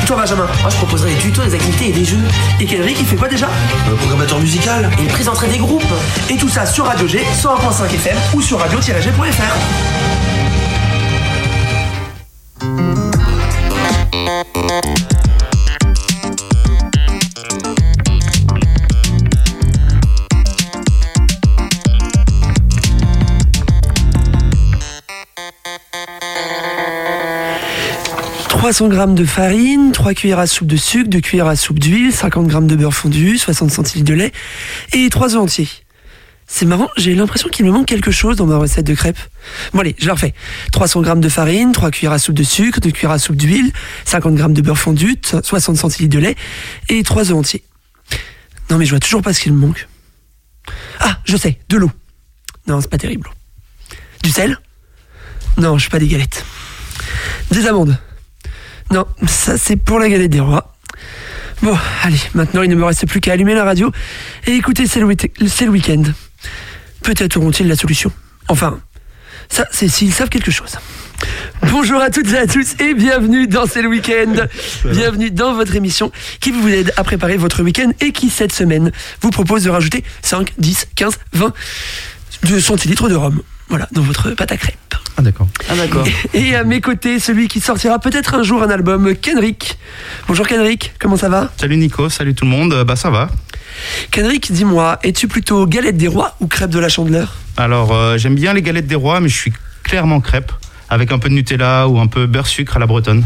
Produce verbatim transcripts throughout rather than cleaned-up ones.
Toi Benjamin, moi je proposerais des tutos, des activités et des jeux. Et Kendrick il fait quoi déjà ? Le programmateur musical. Il présenterait des groupes. Et tout ça sur Radio G, cent un virgule cinq F M ou sur radio tiret g point f r. trois cents grammes de farine, trois cuillères à soupe de sucre, deux cuillères à soupe d'huile, cinquante grammes de beurre fondu, soixante centilitres de lait et trois œufs entiers. C'est marrant, j'ai l'impression qu'il me manque quelque chose dans ma recette de crêpes. Bon allez, je la refais. trois cents grammes de farine, trois cuillères à soupe de sucre, deux cuillères à soupe d'huile, cinquante grammes de beurre fondu, soixante centilitres de lait et trois œufs entiers. Non mais je vois toujours pas ce qu'il me manque. Ah, je sais, de l'eau. Non, c'est pas terrible. Du sel ? Non, je fais pas des galettes. Des amandes ? Non, ça c'est pour la galette des rois. Bon, allez, maintenant il ne me reste plus qu'à allumer la radio et écouter C'est le, week- c'est le week-end. Peut-être auront-ils la solution. Enfin, ça c'est s'ils savent quelque chose. Bonjour à toutes et à tous et bienvenue dans C'est le week-end. Bienvenue dans votre émission qui vous aide à préparer votre week-end et qui cette semaine vous propose de rajouter cinq, dix, quinze, vingt centilitres de rhum. Voilà, dans votre pâte à crêpes. Ah d'accord. Ah d'accord. Et, et à mes côtés, celui qui sortira peut-être un jour un album, Kendrick. Bonjour Kendrick, comment ça va ? Salut Nico, salut tout le monde, bah ça va. Kendrick, dis-moi, es-tu plutôt galette des rois ou crêpe de la Chandeleur ? Alors, euh, j'aime bien les galettes des rois, mais je suis clairement crêpe, avec un peu de Nutella ou un peu beurre sucre à la bretonne.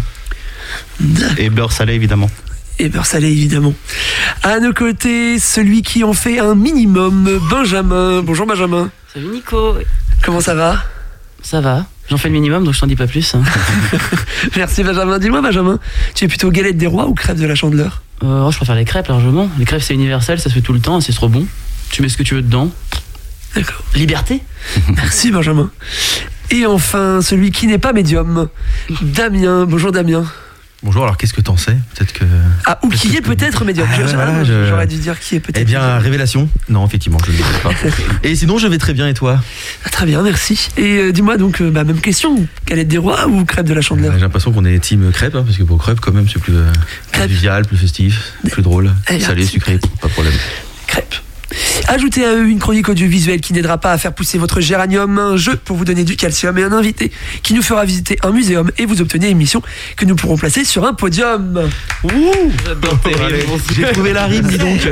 Et beurre salé évidemment. Et beurre salé évidemment. À nos côtés, celui qui en fait un minimum, Benjamin. Bonjour Benjamin. Salut Nico. Comment ça va ? Ça va, j'en fais le minimum donc je t'en dis pas plus. Hein. Merci Benjamin. Dis-moi Benjamin, tu es plutôt galette des rois ou crêpe de la Chandeleur ? euh, oh, Je préfère les crêpes largement. Les crêpes c'est universel, ça se fait tout le temps, c'est trop bon. Tu mets ce que tu veux dedans. D'accord. Liberté. Merci Benjamin. Et enfin, celui qui n'est pas médium, Damien. Bonjour Damien. Bonjour, alors qu'est-ce que t'en sais ? Peut-être que... Ah, ou qui est peut-être médium. Ah, je, voilà, ah, je... J'aurais dû dire qui est peut-être Eh bien, médium. révélation ? Non, effectivement, je ne le sais pas. Et sinon, je vais très bien, et toi ? Ah, très bien, merci. Et euh, dis-moi donc, euh, bah, même question, galette des rois ou crêpe de la Chandeleur ? euh, J'ai l'impression qu'on est team crêpe, hein, parce que pour crêpe, quand même, c'est plus euh, convivial, plus festif, plus drôle. Eh, Salé, merci. sucré, pas de problème. Crêpe. Ajoutez à eux une chronique audiovisuelle qui n'aidera pas à faire pousser votre géranium, un jeu pour vous donner du calcium et un invité qui nous fera visiter un muséum et vous obtenez une émission que nous pourrons placer sur un podium. Ouh, j'adore tes rimes. J'ai trouvé la rime, dis donc.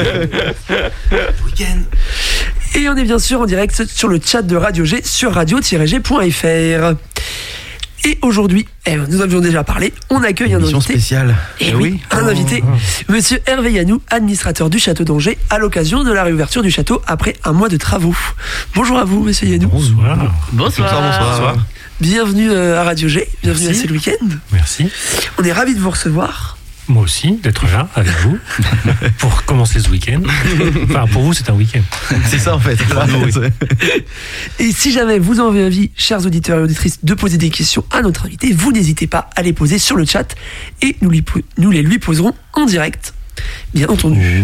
Week-end. Et on est bien sûr en direct sur le chat de Radio G sur radio tiret g point f r. Et aujourd'hui, eh, nous avions déjà parlé, on accueille un Émission invité. spéciale. Et Eh oui, oui. un invité, Monsieur Hervé Yanou, administrateur du château d'Angers, à l'occasion de la réouverture du château après un mois de travaux. Bonjour à vous, Monsieur Yanou. Bonsoir. Bonsoir. Bonsoir, bonsoir. Bienvenue euh, à Radio G, bienvenue Merci. à C'est le week-end. Merci. On est ravis de vous recevoir. Moi aussi, d'être là avec vous pour commencer ce week-end. Enfin, pour vous, c'est un week-end. C'est ça, en fait. Pour nous, oui. Et si jamais vous en avez envie, chers auditeurs et auditrices, de poser des questions à notre invité, vous n'hésitez pas à les poser sur le chat et nous, lui, nous les lui poserons en direct. Bien entendu.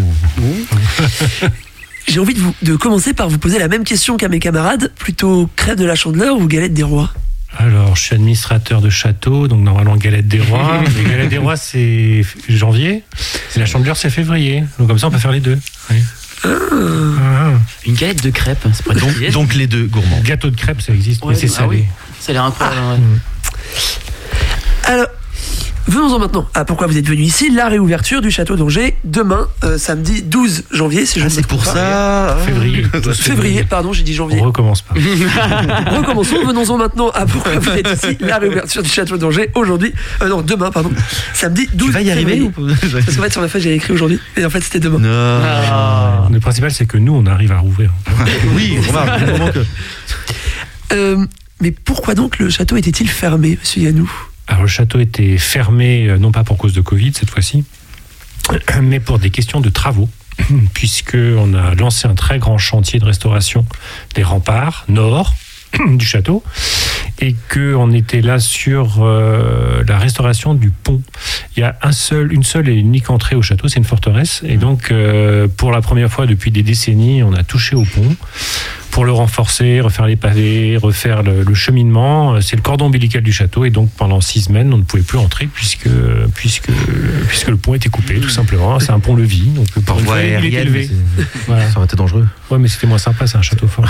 J'ai envie de, vous, de commencer par vous poser la même question qu'à mes camarades. Plutôt crêpe de la Chandeleur ou galette des rois ? Alors, je suis administrateur de château, donc normalement galette des rois. Les galettes des rois, c'est janvier. Et la Chandeleur, c'est février. Donc comme ça, on peut faire les deux. Oui. Ah. Une galette de crêpes, c'est pas Donc, donc les deux gourmands. Gâteau de crêpes, ça existe, Ouais, mais c'est ah salé. oui. Ça a l'air incroyable. Ah. Ouais. Alors, venons-en maintenant à pourquoi vous êtes venu ici. La réouverture du château d'Angers, demain, euh, samedi douze janvier, si je Ah, ne me c'est trompe pour pas. ça. Février. Février, pardon, j'ai dit janvier. On recommence pas. Recommençons, venons-en maintenant à pourquoi vous êtes ici. La réouverture du château d'Angers aujourd'hui, euh, non, demain, pardon, samedi douze Tu vas y arriver février. ou Parce qu'en fait, sur la feuille, j'avais écrit aujourd'hui, et en fait, c'était demain. Non. Ah. Le principal, c'est que nous, on arrive à rouvrir. Oui, remarque, vraiment que... Euh, mais pourquoi donc le château était-il fermé, monsieur Yanou ? Alors, le château était fermé, euh, non pas pour cause de Covid cette fois-ci, mais pour des questions de travaux, puisqu'on a lancé un très grand chantier de restauration des remparts nord du château, et qu'on était là sur euh, la restauration du pont. Il y a un seul, une seule et unique entrée au château, c'est une forteresse, et donc euh, pour la première fois depuis des décennies, on a touché au pont pour le renforcer, refaire les pavés, refaire le, le cheminement. C'est le cordon ombilical du château et donc pendant six semaines, on ne pouvait plus entrer puisque, puisque, puisque le pont était coupé, tout simplement. C'est un pont-levis, donc le pont voie il est élevé. Voilà. Ça aurait été dangereux. Ouais, mais c'était moins sympa, c'est un château fort.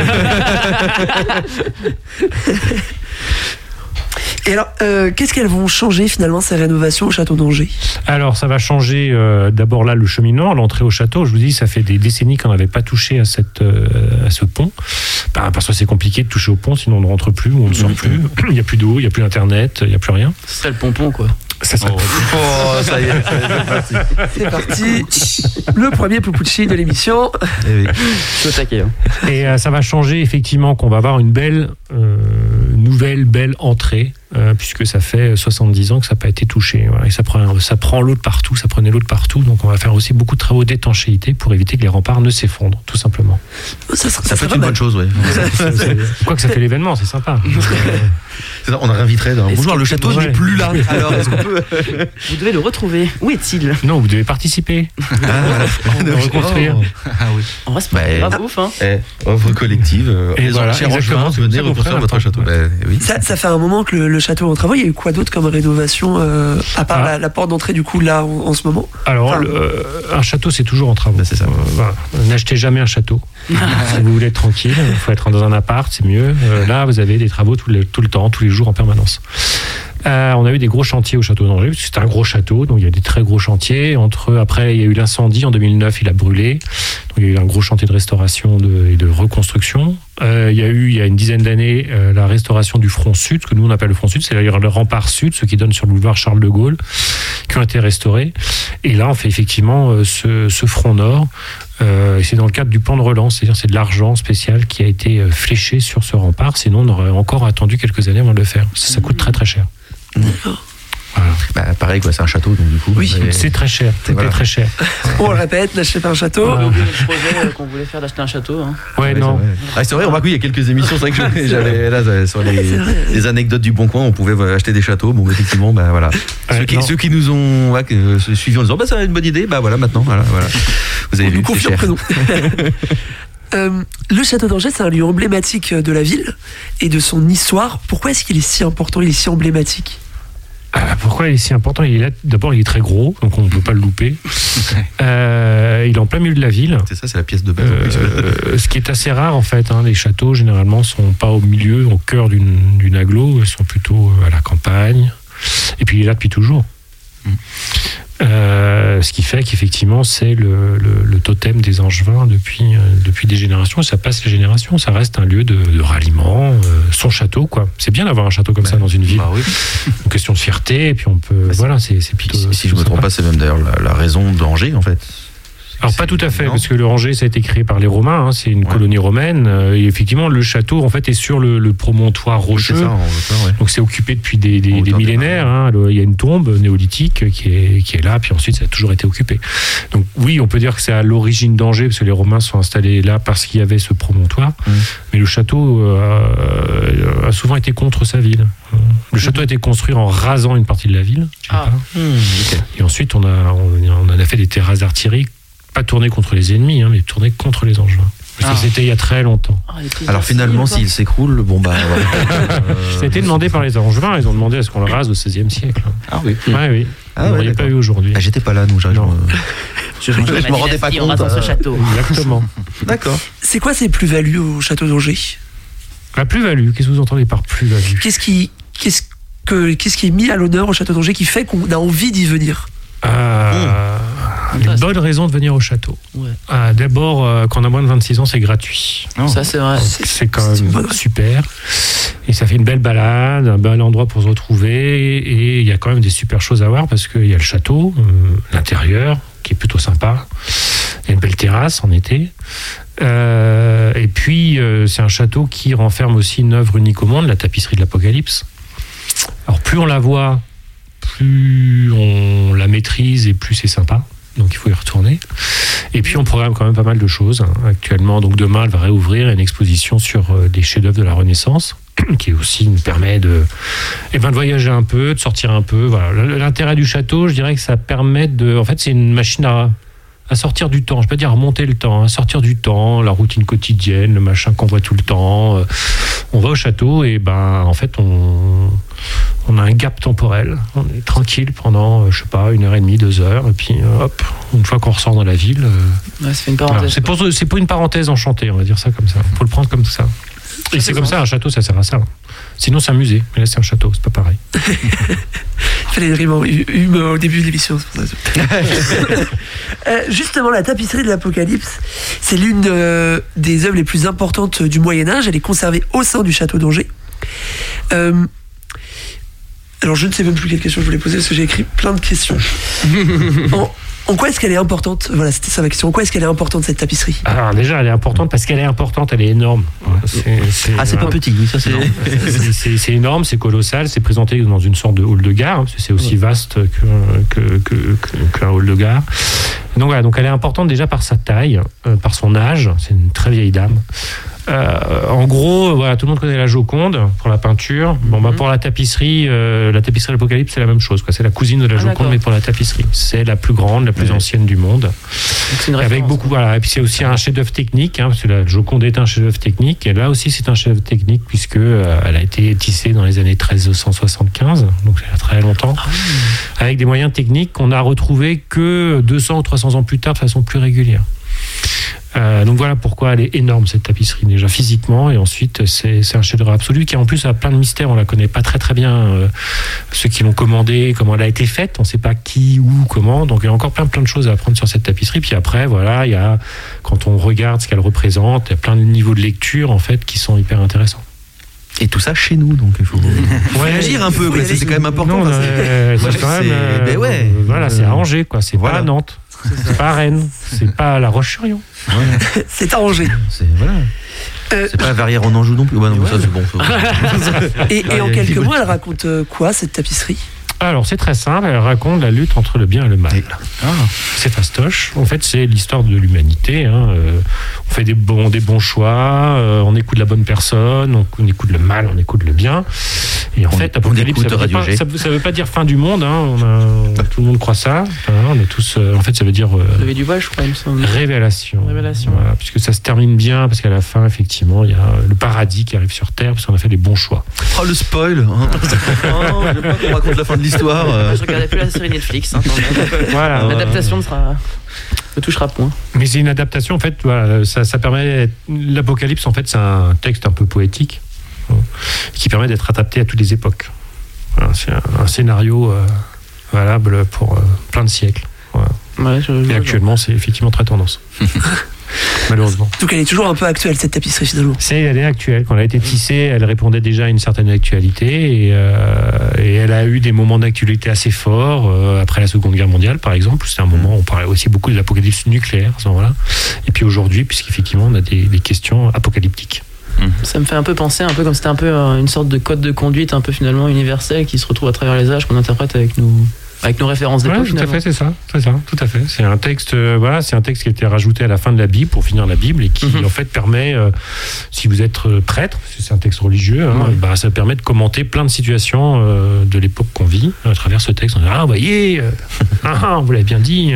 Et alors, euh, qu'est-ce qu'elles vont changer finalement ces rénovations au château d'Angers ? Alors, ça va changer euh, d'abord là le cheminement, l'entrée au château. Je vous dis, ça fait des décennies qu'on n'avait pas touché à, cette, euh, à ce pont. Ben, parce que c'est compliqué de toucher au pont, sinon on ne rentre plus, on ne sort plus. Il n'y a plus d'eau, il n'y a plus d'internet, il n'y a plus rien. Ce serait le pompon, quoi. Ça serait Oh, oh, ça y est, c'est parti. C'est parti. Le premier Poupucci de l'émission. Eh oui. Je suis au taquet. Hein. Et euh, ça va changer effectivement qu'on va avoir une belle, euh, nouvelle, belle entrée, euh, puisque ça fait soixante-dix ans que ça n'a pas été touché. Voilà. Et ça prend, ça prend l'eau de partout, ça prenait l'eau de partout. Donc on va faire aussi beaucoup de travaux d'étanchéité pour éviter que les remparts ne s'effondrent, tout simplement. Ça, ça, Ça peut être une bonne chose, ouais. Quoi que ça fait l'événement, c'est sympa. C'est ça, on réinviterait. Dans... Bonjour, le château Ouais. n'est plus là. Alors, est-ce qu'on peut. Vous devez le retrouver. Où est-il ? Non, vous devez participer. Ah, On va reconstruire. Ah oui. En vrai, c'est Bah, pas grave, ouf, hein. Eh, offre collective. euh, Et les voilà, enchères en exactement, juin, c'est venez comme ça qu'on reconstruire ferait votre un château. pont. Bah, oui. Ça, ça fait un moment que le, le château est en travaux. Il y a eu quoi d'autre comme rénovation, euh, à part Ah. la, la porte d'entrée du coup là en, en ce moment ? Alors, Enfin, le- euh, un château, c'est toujours en travaux. Bah, c'est ça. Euh, voilà. N'achetez jamais un château. Si vous voulez être tranquille, il faut être dans un appart, c'est mieux. Euh, là, vous avez des travaux tout le, tout le temps, tous les jours, en permanence. Euh, on a eu des gros chantiers au château d'Angers, parce que c'était un gros château, donc il y a des très gros chantiers. Entre, après, il y a eu l'incendie en deux mille neuf, il a brûlé. Donc il y a eu un gros chantier de restauration de, et de reconstruction. Euh, il y a eu, il y a une dizaine d'années, euh, la restauration du front sud, ce que nous on appelle le front sud, c'est le rempart sud, ceux qui donnent sur le boulevard Charles de Gaulle, qui ont été restaurés. Et là, on fait effectivement euh, ce, ce front nord. Euh, et c'est dans le cadre du plan de relance, c'est-à-dire c'est de l'argent spécial qui a été euh, fléché sur ce rempart, sinon on aurait encore attendu quelques années avant de le faire. Ça, ça coûte très très cher. Voilà. Bah, pareil, quoi, c'est un château, donc du coup. Oui, mais- C'est très cher, c'était Voilà. très cher. on le répète, n'achetez pas un château. Ouais. On a oublié le projet euh, qu'on voulait faire d'acheter un château. Hein. Ouais, Ouais, non. c'est vrai. Ah, c'est vrai, on voit qu'il y a quelques émissions, c'est vrai que je- j'avais là ça, sur les, C'est vrai. les anecdotes du Bon Coin, on pouvait euh, acheter des châteaux. Bon, effectivement, bah voilà. Ouais, ceux, qui, non. ceux qui nous ont ouais, que- suivis en disant bah c'est une bonne idée, bah voilà maintenant, voilà, voilà. Vous avez On vu, nous c'est confirme cher. que non. Euh, le château d'Angers, c'est un lieu emblématique de la ville et de son histoire. Pourquoi est-ce qu'il est si important, il est si emblématique ? Ah, pourquoi il est si important? Il est là, d'abord, il est très gros, donc on ne peut pas le louper. Euh, il est en plein milieu de la ville. C'est ça, c'est la pièce de base. en plus. Euh, ce qui est assez rare en fait, hein. Les châteaux généralement sont pas au milieu, au cœur d'une, d'une agglo, ils sont plutôt à la campagne. Et puis il est là depuis toujours. Mm. Euh, ce qui fait qu'effectivement c'est le, le, le totem des Angevins depuis, euh, depuis des générations, et ça passe les générations, ça reste un lieu de, de ralliement, euh, son château quoi. C'est bien d'avoir un château comme Bah, ça dans une ville, bah oui. une question de fierté, et puis on peut, Bah, c'est- voilà, c'est, c'est Puis, plutôt. si je me plutôt trompe sympa. pas, c'est même d'ailleurs la, la raison d'Angers en fait. Alors pas tout à fait, Non. parce que le Angers, ça a été créé par les Romains, hein, c'est une Ouais. colonie romaine, euh, et effectivement le château en fait est sur le, le promontoire Oui, rocheux, c'est ça, en hauteur, ouais. donc c'est occupé depuis des, des- En des hauteur des millénaires, hein, le- il y a une tombe néolithique qui est, qui est là, puis ensuite ça a toujours été occupé. Donc oui, on peut dire que c'est à l'origine d'Angers, parce que les Romains sont installés là parce qu'il y avait ce promontoire, Mmh. mais le château euh, a souvent été contre sa ville. Le château a été construit en rasant une partie de la ville, d'une Ah. part. Mmh, ok. Et ensuite, on, a, on, on en a fait des terrasses d'artillerie, pas tournées contre les ennemis, hein, mais tournées contre les Angevins. Parce que Ah. c'était il y a très longtemps. Ah, les petits Alors artilleries, finalement, ou pas s'il s'écroule, bon bah. voilà. Ça a été demandé par les Angevins, ils ont demandé à ce qu'on le rase au seizième siècle. Ah oui. Ouais, oui. Ah Vous ouais, n'auriez pas d'accord. eu aujourd'hui. Ah, j'étais pas là, nous, j'arrive. Non. Je, Je me rendais pas compte, dans ce euh. château. Exactement. D'accord. C'est quoi ces plus-values au château d'Angers ? La plus-value, qu'est-ce que vous entendez par plus-value? Qu'est-ce qui, qu'est-ce que, qu'est-ce qui est mis à l'honneur au château d'Angers qui fait qu'on a envie d'y venir ? Ah, Une bonne raison de venir au château. Ouais. Ah, d'abord, euh, quand on a moins de vingt-six ans, c'est gratuit. Ça, c'est vrai. C'est quand c'est une même bonne- super. Et ça fait une belle balade, un bel endroit pour se retrouver. Et il y a quand même des super choses à voir parce qu'il y a le château, euh, l'intérieur, qui est plutôt sympa. Il y a une belle terrasse en été. Euh, et puis, euh, c'est un château qui renferme aussi une œuvre unique au monde, la tapisserie de l'Apocalypse. Alors, plus on la voit, plus on la maîtrise et plus c'est sympa. Donc il faut y retourner. Et puis on programme quand même pas mal de choses, hein. Actuellement, donc demain, elle va réouvrir une exposition sur euh, des chefs-d'œuvre de la Renaissance, qui aussi nous permet de, eh ben, de voyager un peu, de sortir un peu. Voilà. L'intérêt du château, je dirais que ça permet de... En fait, c'est une machine à, à sortir du temps. Je ne vais pas dire remonter le temps, à sortir du temps, la routine quotidienne, le machin qu'on voit tout le temps. Euh, on va au château et ben en fait on, on a un gap temporel. On est tranquille pendant, euh, je sais pas, une heure et demie, deux heures, et puis euh, hop, une fois qu'on ressort dans la ville. Euh, ouais, ça fait une parenthèse. Voilà. C'est, pour, c'est pas une parenthèse enchantée, on va dire ça comme ça. Il faut le prendre comme ça. Et c'est comme ça, un château, ça sert à ça. Sinon, c'est un musée. Mais là, c'est un château, c'est pas pareil. Il fallait vraiment hume au début de l'émission. C'est pour ça. euh, justement, la tapisserie de l'Apocalypse, c'est l'une de, des œuvres les plus importantes du Moyen-Âge. Elle est conservée au sein du château d'Angers. Euh, alors, je ne sais même plus quelle question je voulais poser parce que j'ai écrit plein de questions. en, En quoi est-ce qu'elle est importante ? Voilà, c'était ça ma question. En quoi est-ce qu'elle est importante, cette tapisserie ? Alors déjà, elle est importante parce qu'elle est importante, elle est énorme. C'est, c'est, ah, c'est voilà. Pas petit, oui, ça c'est énorme. c'est, c'est, c'est énorme, c'est colossal, c'est présenté dans une sorte de hall de gare, hein, parce que c'est aussi vaste que, que, que, que, qu'un hall de gare. Donc voilà, donc elle est importante déjà par sa taille, euh, par son âge, c'est une très vieille dame. Euh, en gros, voilà, tout le monde connaît la Joconde pour la peinture. Bon, bah, pour la tapisserie, euh, la tapisserie de l'Apocalypse, c'est la même chose, quoi. C'est la cousine de la ah, Joconde, d'accord. Mais pour la tapisserie, c'est la plus grande, la plus ouais. ancienne du monde. Donc, c'est une avec beaucoup, voilà. Et puis c'est aussi un chef-d'œuvre technique, hein, parce que la Joconde est un chef-d'œuvre technique. Et là aussi, c'est un chef-d'œuvre technique puisque euh, elle a été tissée dans les années treize cent soixante-quinze, donc il y a très longtemps, ah, oui. avec des moyens techniques qu'on a retrouvés que deux cents ou trois cents ans plus tard de façon plus régulière. Euh, donc voilà pourquoi elle est énorme, cette tapisserie, déjà physiquement, et ensuite c'est, c'est un chef-d'œuvre absolu qui en plus a plein de mystères. On la connaît pas très très bien, euh, ceux qui l'ont commandée, comment elle a été faite, on sait pas qui, où, comment. Donc il y a encore plein plein de choses à apprendre sur cette tapisserie. Puis après voilà, il y a, quand on regarde ce qu'elle représente, il y a plein de niveaux de lecture en fait qui sont hyper intéressants. Et tout ça chez nous, donc il faut ouais, agir un peu, quoi. C'est, c'est quand même important. Non, euh, c'est, c'est quand même, euh, ben ouais. euh, voilà, c'est à Angers, quoi. C'est voilà. Pas à Nantes, c'est, c'est pas à Rennes, c'est pas à La Roche-sur-Yon. Ouais. C'est à Angers. C'est voilà. Euh, c'est pas à Verrières en Anjou non plus. Ouais, non, ouais. Ça c'est bon. et, et en quelques mots, elle raconte quoi cette tapisserie ? Alors, c'est très simple, elle raconte la lutte entre le bien et le mal. Ah. C'est fastoche. En fait, c'est l'histoire de l'humanité. Hein. Euh, on fait des bons, des bons choix, euh, on écoute la bonne personne, on, on écoute le mal, on écoute le bien. Et en on, fait, Apocalypse, ça veut, pas, ça, ça veut pas dire fin du monde. Hein. On a, tout le monde croit ça. Enfin, on est tous. Euh, en fait, ça veut dire. Euh, Lever du voile, je crois, il me semble. Révélation. Révélation. Voilà, puisque ça se termine bien, parce qu'à la fin, effectivement, il y a le paradis qui arrive sur Terre, parce qu'on a fait les bons choix. Oh, le spoil hein. Oh, je veux pas qu'on raconte la fin de l'histoire. Euh... Je regardais plus la série Netflix. Hein, voilà. L'adaptation sera. Ne touchera point. Mais c'est une adaptation, en fait, voilà, ça, ça permet. L'Apocalypse, en fait, c'est un texte un peu poétique qui permet d'être adapté à toutes les époques. Voilà, c'est un, un scénario euh, valable pour euh, plein de siècles. Voilà. Ouais, je, je, Et actuellement, je... c'est effectivement très tendance. Malheureusement. Donc elle est toujours un peu actuelle, cette tapisserie, finalement. C'est, elle est actuelle. Quand elle a été tissée, elle répondait déjà à une certaine actualité et, euh, et elle a eu des moments d'actualité assez forts euh, après la Seconde Guerre mondiale, par exemple. C'était un moment où on parlait aussi beaucoup de l'apocalypse nucléaire à ce moment-là. Et puis aujourd'hui, puisqu'effectivement on a des, des questions apocalyptiques. Ça me fait un peu penser, un peu comme c'était un peu une sorte de code de conduite un peu finalement universel qui se retrouve à travers les âges qu'on interprète avec nos, avec nos références d'époque. Ouais, tout finalement. À fait, c'est ça, c'est ça, tout à fait. C'est un texte, euh, voilà, c'est un texte qui a été rajouté à la fin de la Bible pour finir la Bible et qui mm-hmm. en fait permet, euh, si vous êtes prêtre, parce que c'est un texte religieux, hein, ouais. bah, ça permet de commenter plein de situations euh, de l'époque qu'on vit à travers ce texte. On dit, ah, vous voyez, euh, ah, vous l'avez bien dit.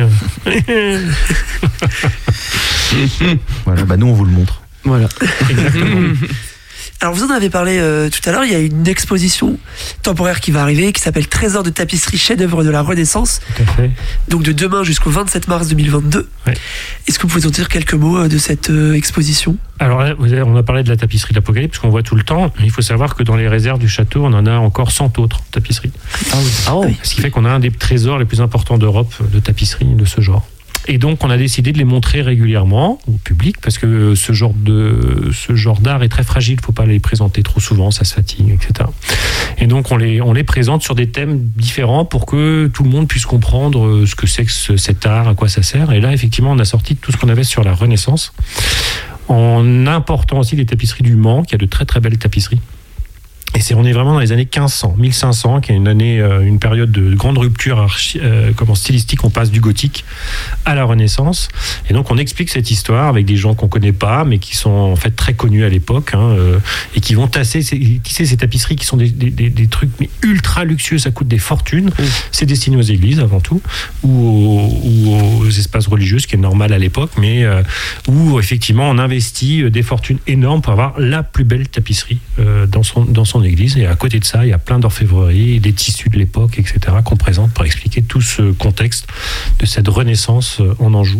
Voilà, bah nous on vous le montre. Voilà. Exactement. Alors vous en avez parlé euh, tout à l'heure, il y a une exposition temporaire qui va arriver qui s'appelle Trésor de tapisserie, chef-d'œuvre de la Renaissance. Tout à fait. Donc de demain jusqu'au vingt-sept mars deux mille vingt-deux. Ouais. Est-ce que vous pouvez en dire quelques mots de cette euh, exposition ? Alors là, on a parlé de la tapisserie de l'Apocalypse qu'on voit tout le temps. Il faut savoir que dans les réserves du château, on en a encore cent autres tapisseries. Ah oui. Ah oui. Ce qui fait qu'on a un des trésors les plus importants d'Europe de tapisserie de ce genre. Et donc, on a décidé de les montrer régulièrement au public parce que ce genre de ce genre d'art est très fragile. Il ne faut pas les présenter trop souvent, ça se fatigue, et cetera. Et donc, on les on les présente sur des thèmes différents pour que tout le monde puisse comprendre ce que c'est que ce, cet art, à quoi ça sert. Et là, effectivement, on a sorti tout ce qu'on avait sur la Renaissance, en important aussi les tapisseries du Mans, qui a de très très belles tapisseries. Et c'est, on est vraiment dans les années quinze cents, mille cinq cents, qui est une année, euh, une période de grande rupture archi, euh, comment, stylistique. On passe du gothique à la Renaissance. Et donc, on explique cette histoire avec des gens qu'on connaît pas, mais qui sont en fait très connus à l'époque, hein, euh, et qui vont tasser, ces, tisser ces tapisseries qui sont des, des, des, des trucs mais ultra luxueux, ça coûte des fortunes. Mmh. C'est destiné aux églises avant tout, ou aux, ou aux espaces religieux, ce qui est normal à l'époque, mais euh, où effectivement on investit des fortunes énormes pour avoir la plus belle tapisserie euh, dans son dans son église. Et à côté de ça, il y a plein d'orfèvreries, des tissus de l'époque, et cetera, qu'on présente pour expliquer tout ce contexte de cette renaissance en Anjou.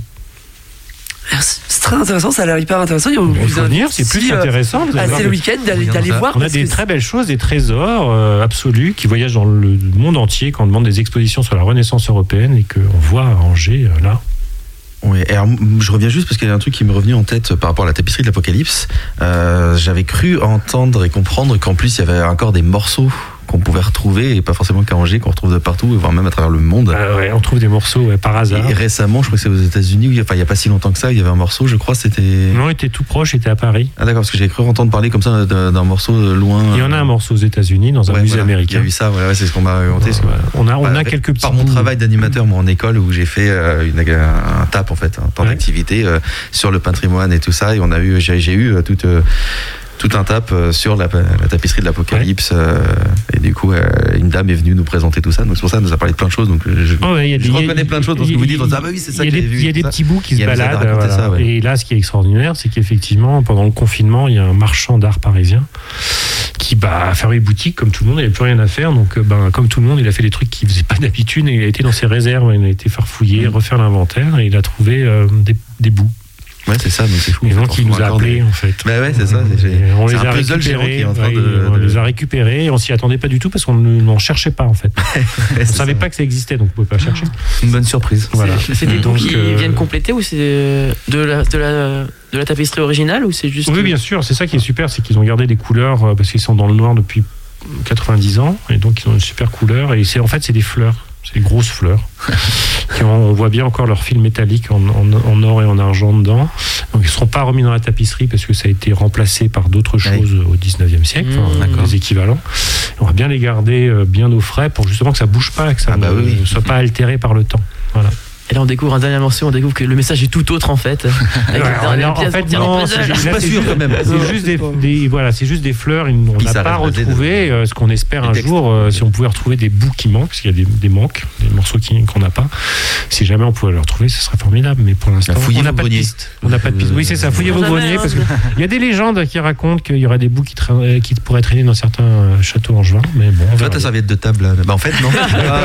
Merci. C'est très intéressant, ça a l'air hyper intéressant. On vous faut venir, c'est plus euh, intéressant. Ah, c'est le week-end d'aller, d'aller voir. On a des très belles choses, des trésors euh, absolus qui voyagent dans le monde entier quand on demande des expositions sur la Renaissance européenne et qu'on voit à Angers, euh, là. Oui, alors je reviens juste parce qu'il y a un truc qui m'est revenu en tête par rapport à la tapisserie de l'Apocalypse. Euh, j'avais cru entendre et comprendre qu'en plus il y avait encore des morceaux qu'on pouvait retrouver, et pas forcément qu'à Angers, qu'on retrouve de partout, voire même à travers le monde. Ah ouais, on trouve des morceaux ouais, par hasard. Et récemment, je crois que c'est aux États-Unis, enfin il n'y a pas si longtemps que ça, il y avait un morceau, je crois, c'était. Non, il était tout proche, il était à Paris. Ah d'accord, parce que j'ai cru entendre parler comme ça d'un, d'un morceau loin. Il y en a un morceau aux États-Unis, dans un ouais, musée voilà, américain. Il y a eu ça, voilà, c'est ce qu'on m'a raconté. Ouais, ouais. On a, on bah, a quelques petits. Par mon travail d'animateur, moi en école, où j'ai fait euh, une, un tap en fait, un temps ouais. d'activité euh, sur le patrimoine et tout ça, et on a eu, j'ai, j'ai eu euh, toute. Euh, tout un tap sur la, la tapisserie de l'Apocalypse ouais. euh, et du coup euh, une dame est venue nous présenter tout ça, donc c'est pour ça qu'elle nous a parlé de plein de choses, donc je, oh ouais, je reconnais a, plein de choses dans ce que vous dites, ah bah oui c'est ça il y a des, vu, il y a des ça. petits bouts qui se baladent voilà. ça, ouais. Et là ce qui est extraordinaire c'est qu'effectivement pendant le confinement il y a un marchand d'art parisien qui bah, a fermé boutique comme tout le monde, il n'avait plus rien à faire, donc bah, comme tout le monde il a fait des trucs qu'il ne faisait pas d'habitude, et il a été dans ses réserves, il a été farfouillé, mmh. refaire l'inventaire, et il a trouvé euh, des, des bouts. Ouais, c'est ça, donc c'est fou. Et donc, il nous a appelés, des... en fait. Bah ouais, c'est ça. C'est, c'est... On c'est les un a récupérés. Qui est en train ouais, de, on de... les a récupérés et on s'y attendait pas du tout parce qu'on n'en cherchait pas, en fait. On ne savait ça. pas que ça existait, donc on ne pouvait pas chercher. Une bonne surprise. Voilà. C'est, c'est des bouts qui euh... viennent compléter ou c'est de la, de la, de la tapisserie originale ou c'est juste. Oui, bien sûr. C'est ça qui est super, c'est qu'ils ont gardé des couleurs parce qu'ils sont dans le noir depuis quatre-vingt-dix ans et donc ils ont une super couleur. Et c'est, en fait, c'est des fleurs. C'est des grosses fleurs. qui ont, on voit bien encore leur fil métallique en, en, en or et en argent dedans. Donc ils ne seront pas remis dans la tapisserie parce que ça a été remplacé par d'autres choses oui. au dix-neuvième siècle, mmh, enfin, des équivalents. On va bien les garder bien au frais pour justement que ça ne bouge pas, que ça ah bah ne oui. soit pas altéré par le temps. Voilà. Et là, on découvre un dernier morceau, on découvre que le message est tout autre en fait. Avec ouais, alors, en fait, non, c'est, je suis pas sûr quand même. C'est juste des, des, voilà, c'est juste des fleurs. On n'a pas retrouvé de... ce qu'on espère un textes. jour. Euh, si on pouvait retrouver des bouts qui manquent, parce qu'il y a des, des manques, des morceaux qui, qu'on n'a pas. Si jamais on pouvait les retrouver, ce serait formidable. Mais pour l'instant, on n'a pas de piste. On n'a pas de piste. Oui, c'est ça. Fouillez vos greniers, parce qu'il y a des légendes qui racontent qu'il y aurait des bouts qui, tra... qui pourraient traîner dans certains châteaux angevins. Mais bon. Toi, ta serviette de table. Bah en fait, non.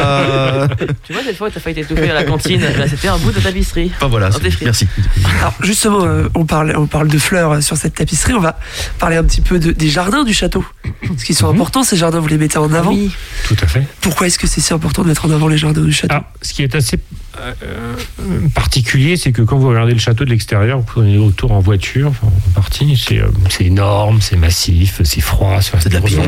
Tu vois, cette fois, t'as failli t'étouffer à la cantine. C'était un bout de tapisserie. Enfin voilà, merci. Alors justement, euh, on, parle, on parle de fleurs sur cette tapisserie, on va parler un petit peu de, des jardins du château. Parce qu'ils sont mmh. importants, ces jardins, vous les mettez en avant. Oui, tout à fait. Pourquoi est-ce que c'est si important de mettre en avant les jardins du château? Ah, ce qui est assez euh, particulier, c'est que quand vous regardez le château de l'extérieur, vous prenez autour en voiture, enfin, en partie, c'est, euh, c'est énorme, c'est massif, c'est froid, c'est, c'est de la pierre.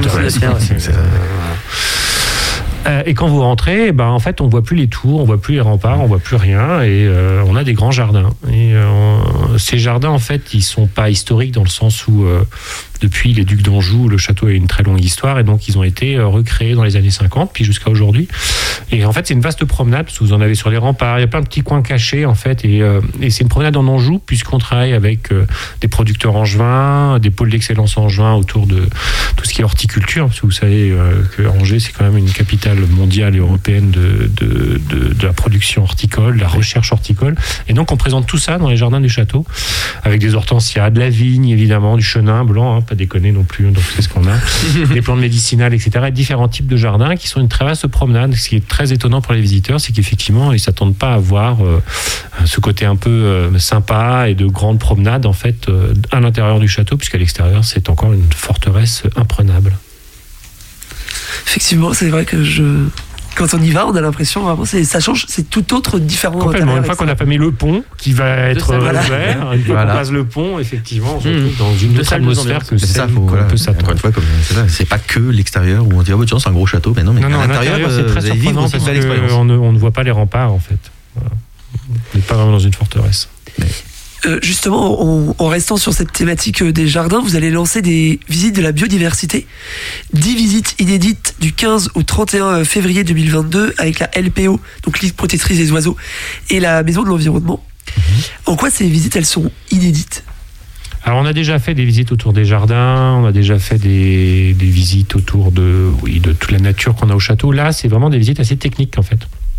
Euh, et quand vous rentrez, ben, en fait, on voit plus les tours, on voit plus les remparts, on voit plus rien, et euh, on a des grands jardins. Et euh, ces jardins, en fait, ils sont pas historiques dans le sens où, euh, depuis les ducs d'Anjou, le château a une très longue histoire, et donc ils ont été euh, recréés dans les années cinquante, puis jusqu'à aujourd'hui. Et en fait, c'est une vaste promenade, parce que vous en avez sur les remparts, il y a plein de petits coins cachés, en fait, et, euh, et c'est une promenade en Anjou, puisqu'on travaille avec euh, des producteurs angevins, des pôles d'excellence angevins autour de tout ce qui est horticulture, parce que vous savez euh, que Angers, c'est quand même une capitale mondiale et européenne de, de, de, de la production horticole, de la recherche horticole. Et donc, on présente tout ça dans les jardins du château, avec des hortensias, de la vigne, évidemment, du chenin blanc, hein, pas déconner non plus, donc c'est ce qu'on a, des plantes médicinales, et cetera, et différents types de jardins qui sont une très vaste promenade. Ce qui est très étonnant pour les visiteurs, c'est qu'effectivement, ils ne s'attendent pas à voir euh, ce côté un peu euh, sympa et de grande promenade, en fait, euh, à l'intérieur du château, puisqu'à l'extérieur, c'est encore une forteresse imprenable. Effectivement, c'est vrai que je... quand on y va, on a l'impression vraiment, c'est, ça change, c'est tout autre, différent. Complètement. Une fois qu'on a pas mis le pont, qui va être voilà. ouvert, une fois voilà. qu'on passe le pont, effectivement, on se retrouve mmh. dans une autre atmosphère que c'est celle ça, faut, qu'on voilà. peut s'attendre. Encore une fois, comme c'est, là, c'est pas que l'extérieur où on dit oh, tiens, c'est un gros château, mais non, mais non, non, à l'intérieur, l'intérieur c'est très surprenant parce qu'on ne, on ne voit pas les remparts en fait. Voilà. On n'est pas vraiment dans une forteresse. Mais... Euh, justement, en, en restant sur cette thématique des jardins, vous allez lancer des visites de la biodiversité. dix visites inédites du quinze au trente et un février deux mille vingt-deux avec la L P O, donc Ligue protectrice des oiseaux, et la Maison de l'environnement. Mmh. En quoi ces visites, elles sont inédites ? Alors on a déjà fait des visites autour des jardins, on a déjà fait des, des visites autour de, oui, de toute la nature qu'on a au château. Là, c'est vraiment des visites assez techniques en fait.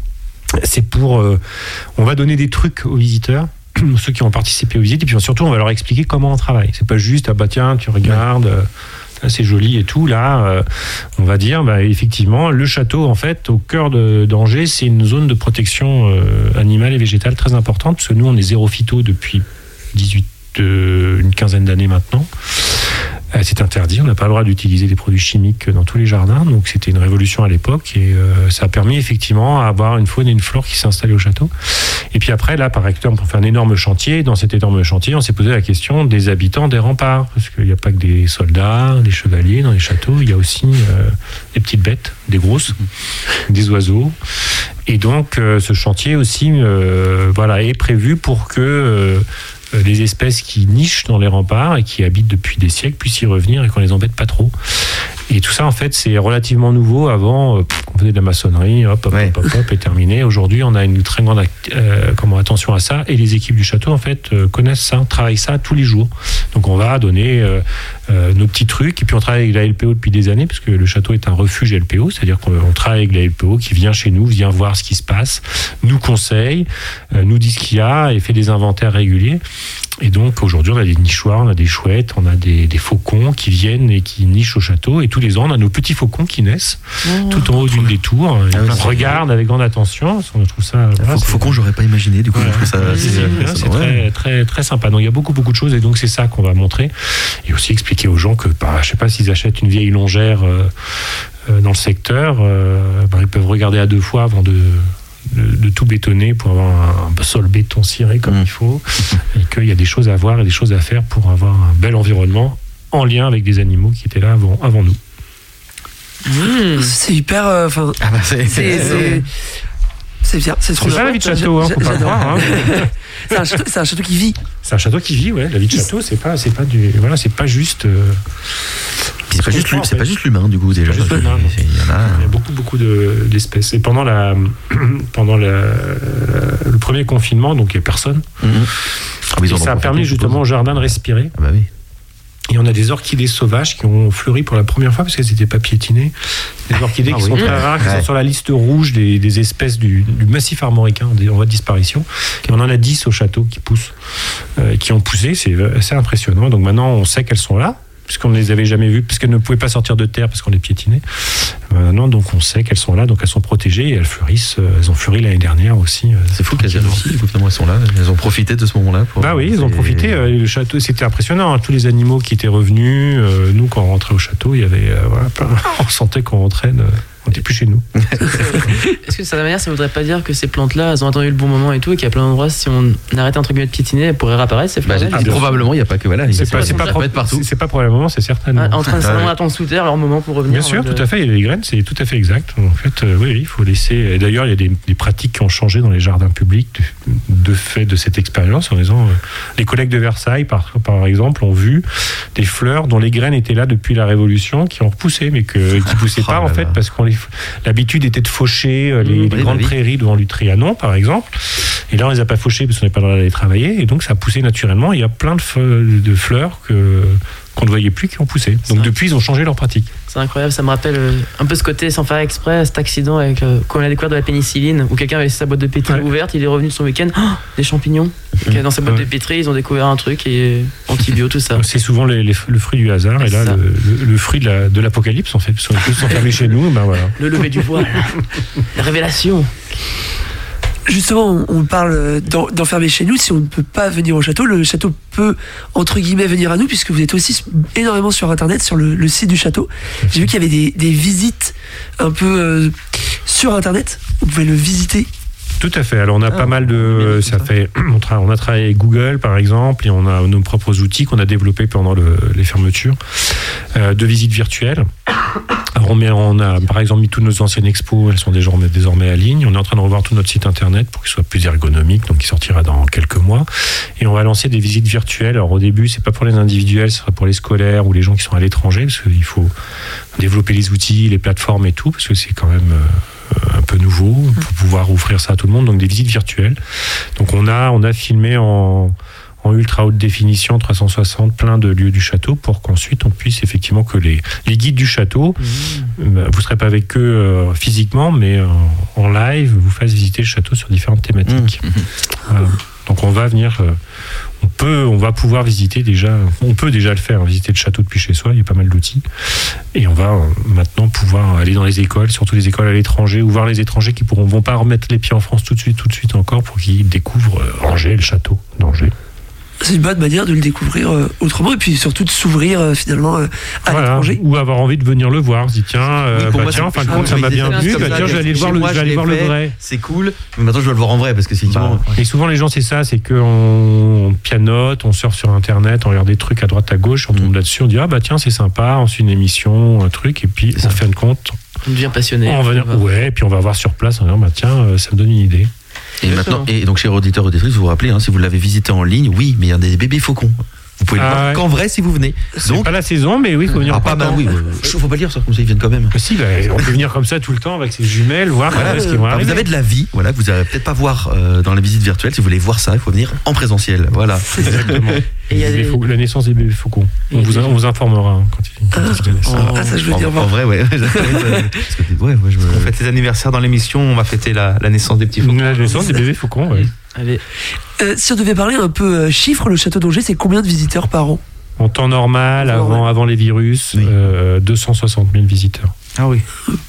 C'est pour... Euh, on va donner des trucs aux visiteurs, ceux qui ont participé aux visites, et puis surtout on va leur expliquer comment on travaille. C'est pas juste, ah bah tiens, tu regardes... Euh, Là, c'est joli et tout. Là, euh, on va dire, bah, effectivement, le château, en fait, au cœur de, d'Angers, c'est une zone de protection euh, animale et végétale très importante, parce que nous, on est zéro phyto depuis dix-huit, euh, une quinzaine d'années maintenant. Euh, c'est interdit, on n'a pas le droit d'utiliser des produits chimiques dans tous les jardins, donc c'était une révolution à l'époque, et euh, ça a permis effectivement à avoir une faune et une flore qui s'est installée au château. Et puis après, là, par exemple, on fait un énorme chantier. Dans cet énorme chantier, on s'est posé la question des habitants des remparts, parce qu'il n'y a pas que des soldats, des chevaliers dans les châteaux, il y a aussi euh, des petites bêtes, des grosses, des oiseaux. Et donc, euh, ce chantier aussi euh, voilà, est prévu pour que euh, les espèces qui nichent dans les remparts et qui habitent depuis des siècles puissent y revenir et qu'on les embête pas trop. Et tout ça, en fait, c'est relativement nouveau. Avant, euh, on faisait de la maçonnerie, hop, hop, ouais. hop, hop, hop, et terminé. Aujourd'hui, on a une très grande euh, comment, attention à ça. Et les équipes du château, en fait, euh, connaissent ça, travaillent ça tous les jours. Donc, on va donner euh, euh, nos petits trucs. Et puis, on travaille avec la L P O depuis des années, parce que le château est un refuge L P O. C'est-à-dire qu'on on travaille avec la L P O qui vient chez nous, vient voir ce qui se passe, nous conseille, euh, nous dit ce qu'il y a et fait des inventaires réguliers. Et donc, aujourd'hui, on a des nichoirs, on a des chouettes, on a des, des faucons qui viennent et qui nichent au château. Et tous les ans, on a nos petits faucons qui naissent oh, tout en haut d'une des tours. Ah, oui, on regarde avec grande attention. On trouve ça. Voilà, Faucon, faucon, j'aurais pas imaginé. Du coup, voilà. ça, c'est, c'est, c'est, c'est très, très, très sympa. Donc, il y a beaucoup, beaucoup de choses. Et donc, c'est ça qu'on va montrer. Et aussi expliquer aux gens que, bah, je sais pas s'ils achètent une vieille longère euh, euh, dans le secteur, euh, bah, ils peuvent regarder à deux fois avant de. De, de tout bétonner pour avoir un, un sol béton ciré comme mmh. il faut, et qu'il y a des choses à voir et des choses à faire pour avoir un bel environnement en lien avec des animaux qui étaient là avant, avant nous. Mmh. C'est hyper... Enfin, euh, ah bah c'est, c'est, c'est, c'est bien, c'est trop bien. C'est pas la vie de château, hein, faut pas croire. Hein. c'est, un château, c'est un château qui vit. C'est un château qui vit, ouais. La vie de château, c'est pas, c'est pas du, voilà, c'est pas juste. Euh, c'est pas juste, c'est c'est pas juste l'humain du coup déjà. Juste il, y en a... il y a beaucoup, beaucoup de, d'espèces. Et pendant la, pendant la, le premier confinement, donc il n'y a personne. Mm-hmm. Ah, et ça a permis justement au jardin de respirer. Ah bah oui. Et on a des orchidées sauvages qui ont fleuri pour la première fois parce qu'elles n'étaient pas piétinées. Des orchidées ah, qui oui. sont très rares, qui ouais. sont sur la liste rouge des, des espèces du, du massif armoricain en voie de disparition. Et on en a dix au château qui poussent, euh, qui ont poussé. C'est assez impressionnant. Donc maintenant, on sait qu'elles sont là, puisqu'on ne les avait jamais vues, puisqu'elles ne pouvaient pas sortir de terre parce qu'on les piétinait. Maintenant, donc on sait qu'elles sont là, donc elles sont protégées et elles fleurissent. Elles ont fleuri l'année dernière aussi. C'est fou qu'elles aussi, finalement, elles sont là. Elles ont profité de ce moment-là. Pour bah oui, ils ont profité. Le château, c'était impressionnant. Hein. Tous les animaux qui étaient revenus. Euh, nous, quand on rentrait au château, il y avait, euh, voilà, plein... on sentait qu'on rentrait. De... On n'était plus chez nous. Est-ce que de certaine manière, ça ne voudrait pas dire que ces plantes-là, elles ont attendu le bon moment et tout, et qu'il y a plein d'endroits, si on arrêtait entre guillemets de piétiner, elles pourraient réapparaître, ces fleurs? Bah, ah, probablement, il n'y a pas que voilà. C'est pas, c'est pas, pro- partout. C'est, c'est pas probablement, c'est certainement. Ah, en train de s'attendre à ton sous terre, leur moment pour revenir. Bien sûr, de... tout à fait. Il y a des graines, c'est tout à fait exact. En fait, euh, oui, il faut laisser. Et d'ailleurs, il y a des, des pratiques qui ont changé dans les jardins publics de, de fait de cette expérience. En disant, euh, les collègues de Versailles, par, par exemple, ont vu des fleurs dont les graines étaient là depuis la Révolution, qui ont repoussé, mais que, qui poussaient pas en fait parce qu'on les l'habitude était de faucher les, mmh, les oui, grandes oui. prairies devant du Trianon, par exemple. Et là, on les a pas fauchées parce qu'on n'est pas dans l'air d'aller travailler. Et donc, ça a poussé naturellement. Il y a plein de, fe- de fleurs que, qu'on ne voyait plus qui ont poussé. Donc, c'est depuis, ils ont changé leur pratique. C'est incroyable. Ça me rappelle euh, un peu ce côté, sans faire exprès, cet accident avec, euh, quand on a découvert de la pénicilline, où quelqu'un avait laissé sa boîte de pétri ouais. ouverte, il est revenu de son week-end, oh, des champignons. Mmh. Dans sa boîte ouais. de pétri, ils ont découvert un truc, et antibio, tout ça. C'est souvent les, les, le fruit du hasard. C'est et là, le, le, le fruit de, la, de l'apocalypse, en fait, parce qu'on est tous enfermés chez nous. Ben voilà. Le lever du voile. La révélation. Justement, on parle d'enfermer chez nous. Si on ne peut pas venir au château, le château peut, entre guillemets, venir à nous, puisque vous êtes aussi énormément sur Internet, sur le, le site du château. J'ai vu qu'il y avait des, des visites un peu euh, sur Internet. Vous pouvez le visiter. Tout à fait. Alors on a ah, pas mal de, ça fait, on, tra- on a travaillé avec Google par exemple, et on a nos propres outils qu'on a développés pendant le, les fermetures euh, de visites virtuelles. Alors on, met, on a par exemple mis toutes nos anciennes expos, elles sont désormais, désormais à ligne. On est en train de revoir tout notre site internet pour qu'il soit plus ergonomique, donc il sortira dans quelques mois. Et on va lancer des visites virtuelles. Alors au début, c'est pas pour les individuels, ce sera pour les scolaires ou les gens qui sont à l'étranger, parce qu'il faut développer les outils, les plateformes et tout, parce que c'est quand même euh, un peu nouveau pour pouvoir offrir ça à tout le monde. Donc des visites virtuelles. Donc on a, on a filmé en en ultra haute définition trois cent soixante plein de lieux du château pour qu'ensuite on puisse effectivement que les, les guides du château, mmh. bah, vous ne serez pas avec eux euh, physiquement, mais euh, en live vous fassent visiter le château sur différentes thématiques. Mmh. Voilà. Donc on va venir, euh, on peut, on va pouvoir visiter déjà, on peut déjà le faire, hein, visiter le château depuis chez soi, il y a pas mal d'outils, et on va euh, maintenant pouvoir aller dans les écoles, surtout les écoles à l'étranger, ou voir les étrangers qui pourront, vont pas remettre les pieds en France tout de suite, tout de suite encore, pour qu'ils découvrent euh, Angers, le château d'Angers. C'est une bonne manière de le découvrir euh, autrement et puis surtout de s'ouvrir euh, finalement euh, à voilà. l'étranger. Ou avoir envie de venir le voir. Se dit tiens, euh, oui, bah, moi, tiens en fin de compte ça m'a bien plu. Bah, tiens, je vais aller voir le, je vais aller voir le vrai. C'est cool. Mais maintenant je dois le voir en vrai parce que c'est bah, et souvent les gens c'est ça, c'est qu'on on pianote, on surfe sur internet, on regarde des trucs à droite à gauche, on tombe mmh. là-dessus, on dit ah bah tiens c'est sympa, on suit une émission, un truc et puis en fin de compte on devient passionné. On va dire, ouais, et puis on va voir sur place en disant bah tiens ça me donne une idée. Et maintenant, et donc, chers auditeurs auditrices, vous vous rappelez, hein, si vous l'avez visité en ligne, oui, mais il y a des bébés faucons. Vous pouvez le ah voir ouais. qu'en vrai si vous venez. C'est donc, pas la saison, mais oui, il faut venir. Ah, pas mal, oui. Il faut pas le dire ça, comme ça ils viennent quand même. Mais si, bah, on peut venir comme ça tout le temps avec ses jumelles, voir voilà, ce qu'ils vont arriver. Vous avez de la vie, voilà, que vous n'allez peut-être pas voir euh, dans la visite virtuelle. Si vous voulez voir ça, il faut venir en présentiel. Voilà. Exactement. Et il y a des... faucons, la naissance des bébés faucons. On vous, on vous informera hein, quand ils naissent. Ah, ah, ça, je veux en, dire. En vrai, ouais. ouais moi, je me... On fête les anniversaires dans l'émission, on va fêter la, la naissance des petits faucons. La naissance des bébés faucons, oui. Allez. Euh, si on devait parler un peu euh, chiffres, le château d'Angers, c'est combien de visiteurs par an? En temps normal, en temps avant, normal. avant les virus, oui. euh, deux cent soixante mille visiteurs. Ah oui.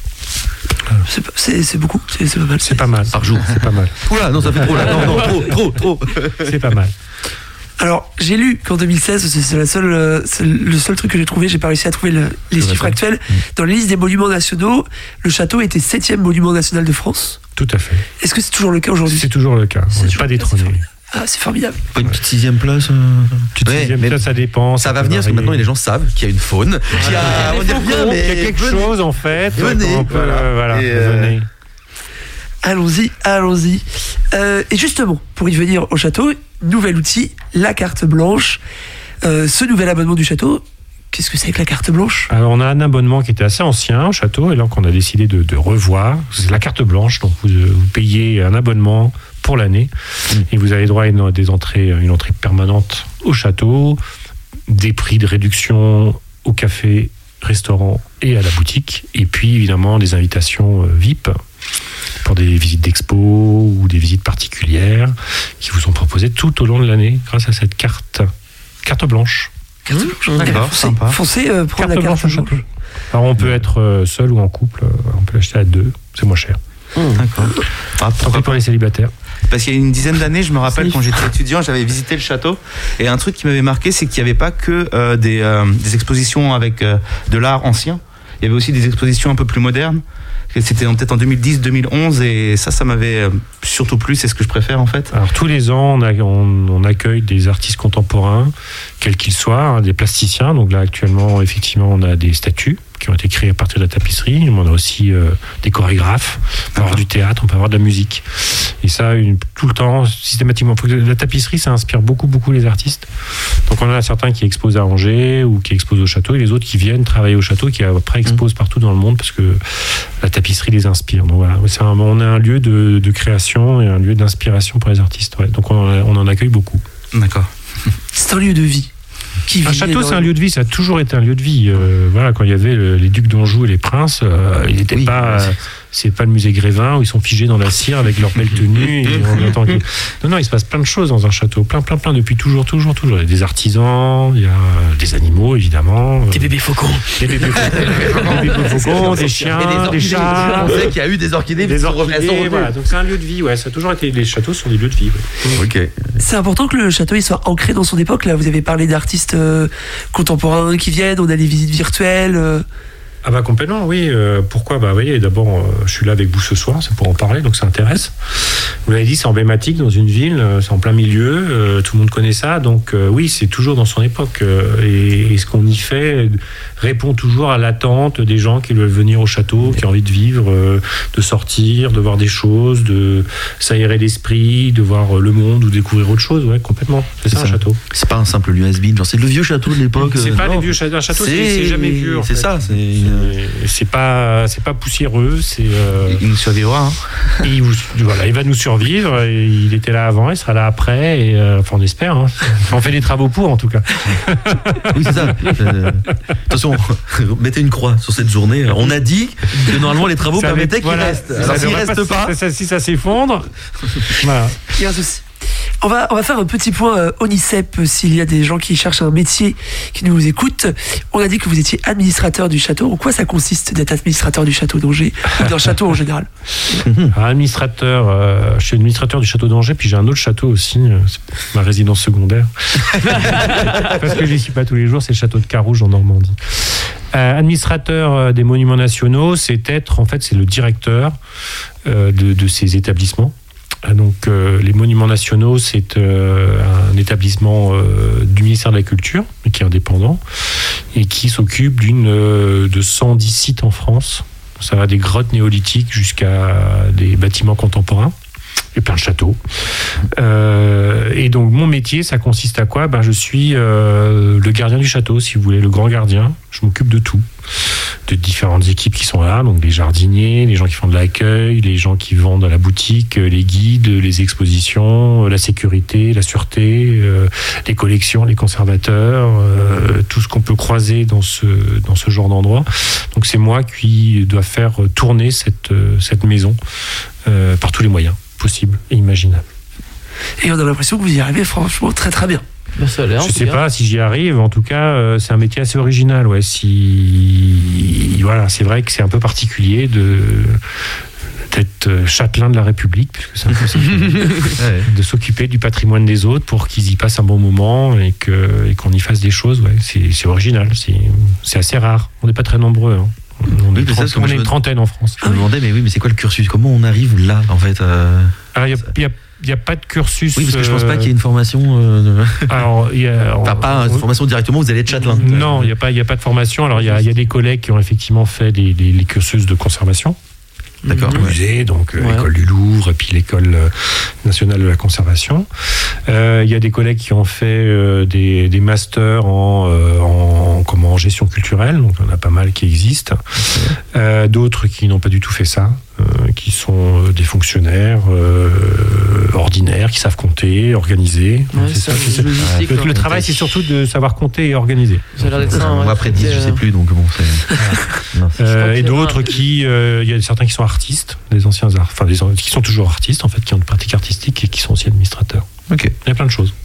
C'est, pas, c'est, c'est beaucoup, c'est, c'est pas mal. C'est pas mal. Par jour, c'est pas mal. Oula, non, ça fait trop là. Non, non, trop, trop, trop. C'est pas mal. Alors, j'ai lu qu'en deux mille seize, c'est, c'est, la seule, c'est le seul truc que j'ai trouvé, j'ai pas réussi à trouver le, les c'est chiffres actuels. Mmh. Dans la liste des monuments nationaux, le château était septième monument national de France. Tout à fait. Est-ce que c'est toujours le cas aujourd'hui? C'est toujours le cas. C'est pas détrôné. Ah, c'est formidable. Pas une petite sixième place euh... Petite ouais, sixième place, ça dépend. Ça, ça va venir parce que maintenant les gens savent qu'il y a une faune. Qu'il y a, on dit bien, mais il y a quelque venez. chose en fait. Venez. On peut, voilà. voilà et euh... venez. Allons-y, allons-y. Euh, et justement, pour y venir au château, nouvel outil, la carte blanche. Euh, ce nouvel abonnement du château, qu'est-ce que c'est que la carte blanche? Alors, on a un abonnement qui était assez ancien au château, et là qu'on a décidé de, de revoir. C'est la carte blanche, donc vous, vous payez un abonnement pour l'année, mmh. et vous avez droit à une, des entrées, une entrée permanente au château, des prix de réduction au café, restaurant et à la boutique, et puis évidemment des invitations V I P pour des visites d'expo ou des visites particulières qui vous sont proposées tout au long de l'année grâce à cette carte, carte blanche. Carte blanche, d'accord, foncez, sympa. Foncez euh, prendre carte la carte blanche au château. Alors on peut être seul ou en couple, on peut l'acheter à deux, c'est moins cher. Mmh. D'accord. Ah, pourquoi pour les célibataires? Parce qu'il y a une dizaine d'années, je me rappelle quand j'étais étudiant, j'avais visité le château et un truc qui m'avait marqué, c'est qu'il n'y avait pas que euh, des, euh, des expositions avec euh, de l'art ancien. Il y avait aussi des expositions un peu plus modernes. C'était peut-être en deux mille dix deux mille onze et ça, ça m'avait surtout plu, c'est ce que je préfère en fait. Alors tous les ans, on, a, on, on accueille des artistes contemporains, quels qu'ils soient, hein, des plasticiens. Donc là, actuellement, effectivement, on a des statues qui ont été créées à partir de la tapisserie. On a aussi euh, des chorégraphes, on peut avoir du théâtre, on peut avoir de la musique. Et ça, une, tout le temps, systématiquement. La tapisserie, ça inspire beaucoup, beaucoup les artistes. Donc on en a certains qui exposent à Angers ou qui exposent au château, et les autres qui viennent travailler au château, qui après exposent mmh. partout dans le monde parce que la tapisserie les inspire. Donc voilà, c'est un, on a un lieu de, de création et un lieu d'inspiration pour les artistes. Ouais. Donc on en, on en accueille beaucoup. D'accord. C'est un lieu de vie. Qui un château, c'est un lieu de vie, ça a toujours été un lieu de vie. Euh, voilà, quand il y avait le, les ducs d'Anjou et les princes, euh, il n'était oui, pas, euh, c'est pas le musée Grévin où ils sont figés dans la cire avec leur belle tenue. Et on attend que... Non, non, il se passe plein de choses dans un château, plein, plein, plein depuis toujours, toujours, toujours. Il y a des artisans, il y a des animaux évidemment, des bébés faucons, des bébés faucons, des, bébés faucons, des chiens, des, des chats. On sait qu'il y a eu des orchidées, des orchidées. Voilà, donc c'est un lieu de vie. Ouais, ça a toujours été. Les châteaux sont des lieux de vie. Ouais. Ok. C'est important que le château il soit ancré dans son époque. Là, vous avez parlé d'artistes euh, contemporains qui viennent, on a des visites virtuelles. Euh... Ah bah complètement, oui. Euh, pourquoi? Bah oui, d'abord, euh, je suis là avec vous ce soir, c'est pour en parler, donc ça intéresse. Vous l'avez dit, c'est emblématique dans une ville, euh, c'est en plein milieu, euh, tout le monde connaît ça, donc euh, oui, c'est toujours dans son époque. Euh, et, et ce qu'on y fait répond toujours à l'attente des gens qui veulent venir au château, qui ont envie de vivre, euh, de sortir, de voir des choses, de s'aérer l'esprit, de voir le monde ou découvrir autre chose, ouais, complètement. C'est, c'est ça, ça un château. C'est pas un simple lieu has-been, genre c'est le vieux château de l'époque. C'est euh, pas non. les vieux châteaux, un château, C'est, c'est, c'est jamais vieux. En c'est fait. ça, c'est. C'est, c'est pas, c'est pas poussiéreux, c'est. Euh, Il nous survivra. Hein. il, vous, voilà, il va nous survivre. Et il était là avant, il sera là après. Et, euh, enfin, on espère. Hein. On fait des travaux pour, en tout cas. Oui, c'est ça. Euh, attention, mettez une croix sur cette journée. On a dit que normalement les travaux Ça permettaient va- qu'il voilà, reste. ça Alors s'il devrait reste pas- pas. ça- si ça s'effondre, voilà. Il y a un souci. On va, on va faire un petit point euh, ONICEP, euh, s'il y a des gens qui cherchent un métier, qui nous écoutent. On a dit que vous étiez administrateur du château. En quoi ça consiste d'être administrateur du château d'Angers, ou d'un château en général? Un administrateur, euh, je suis administrateur du château d'Angers, puis j'ai un autre château aussi, euh, c'est ma résidence secondaire. Parce que je n'y suis pas tous les jours, c'est le château de Carouge en Normandie. Euh, administrateur euh, des monuments nationaux, c'est être, en fait, c'est le directeur euh, de, de ces établissements. Donc, euh, les monuments nationaux, c'est euh, un établissement euh, du ministère de la Culture, mais qui est indépendant, et qui s'occupe d'une, euh, de cent dix sites en France. Ça va des grottes néolithiques jusqu'à des bâtiments contemporains. Et plein de châteaux. Euh, et donc, mon métier, ça consiste à quoi? Ben, je suis euh, le gardien du château, si vous voulez, le grand gardien. Je m'occupe de tout. De différentes équipes qui sont là, donc les jardiniers, les gens qui font de l'accueil, les gens qui vendent à la boutique, les guides, les expositions, la sécurité, la sûreté, euh, les collections, les conservateurs, euh, tout ce qu'on peut croiser dans ce, dans ce genre d'endroit. Donc, c'est moi qui dois faire tourner cette, cette maison euh, par tous les moyens possible et imaginable. Et on a l'impression que vous y arrivez franchement très très bien. Ben, ça a l'air, en Je tout sais cas. pas si j'y arrive, en tout cas, euh, c'est un métier assez original. Ouais. Si... Voilà, c'est vrai que c'est un peu particulier de... d'être euh, châtelain de la République, puisque c'est un peu ça, Ouais. de s'occuper du patrimoine des autres pour qu'ils y passent un bon moment et, que, et qu'on y fasse des choses. Ouais. C'est, c'est original, c'est, c'est assez rare. On n'est pas très nombreux. Hein. On, Oui, est, mais ça, trente- c'est comme on je est une me- trentaine en France. Je me demandais, mais oui, mais c'est quoi le cursus? Comment on arrive là, en fait euh... Alors, il n'y a, y a pas de cursus. Oui, parce que je pense pas euh, qu'il y ait une formation. Euh... Alors, il y a, Enfin, pas une formation directement, vous allez être châtelain. Non, il n'y a, pas- il y a pas de formation. Alors, il y a, il y a des collègues qui ont effectivement fait des, des- les cursus de conservation. D'accord. Au Ouais. musée, donc euh, Ouais. l'école du Louvre et puis l'école euh, nationale de la conservation. Euh, Il y a des collègues qui ont fait euh, des, des masters en, euh, en, comment, en gestion culturelle, donc il y en a pas mal qui existent. Euh, d'autres qui n'ont pas du tout fait ça, euh, qui sont euh, des fonctionnaires euh, ordinaires, qui savent compter, organiser. Ouais, c'est ça, ça, c'est ça. logistique, Le, quoi. le travail, c'est surtout de savoir compter et organiser. Ça a l'air d'être ça. Moi, ouais. après dix, je sais plus, donc bon, c'est. Non. Euh, crois et qu'il y a d'autres un- qui, euh, il y a certains qui sont artistes, des anciens arts, enfin des, qui sont toujours artistes en fait, qui ont une pratique artistique et qui sont aussi administrateurs. Ok. Il y a plein de choses.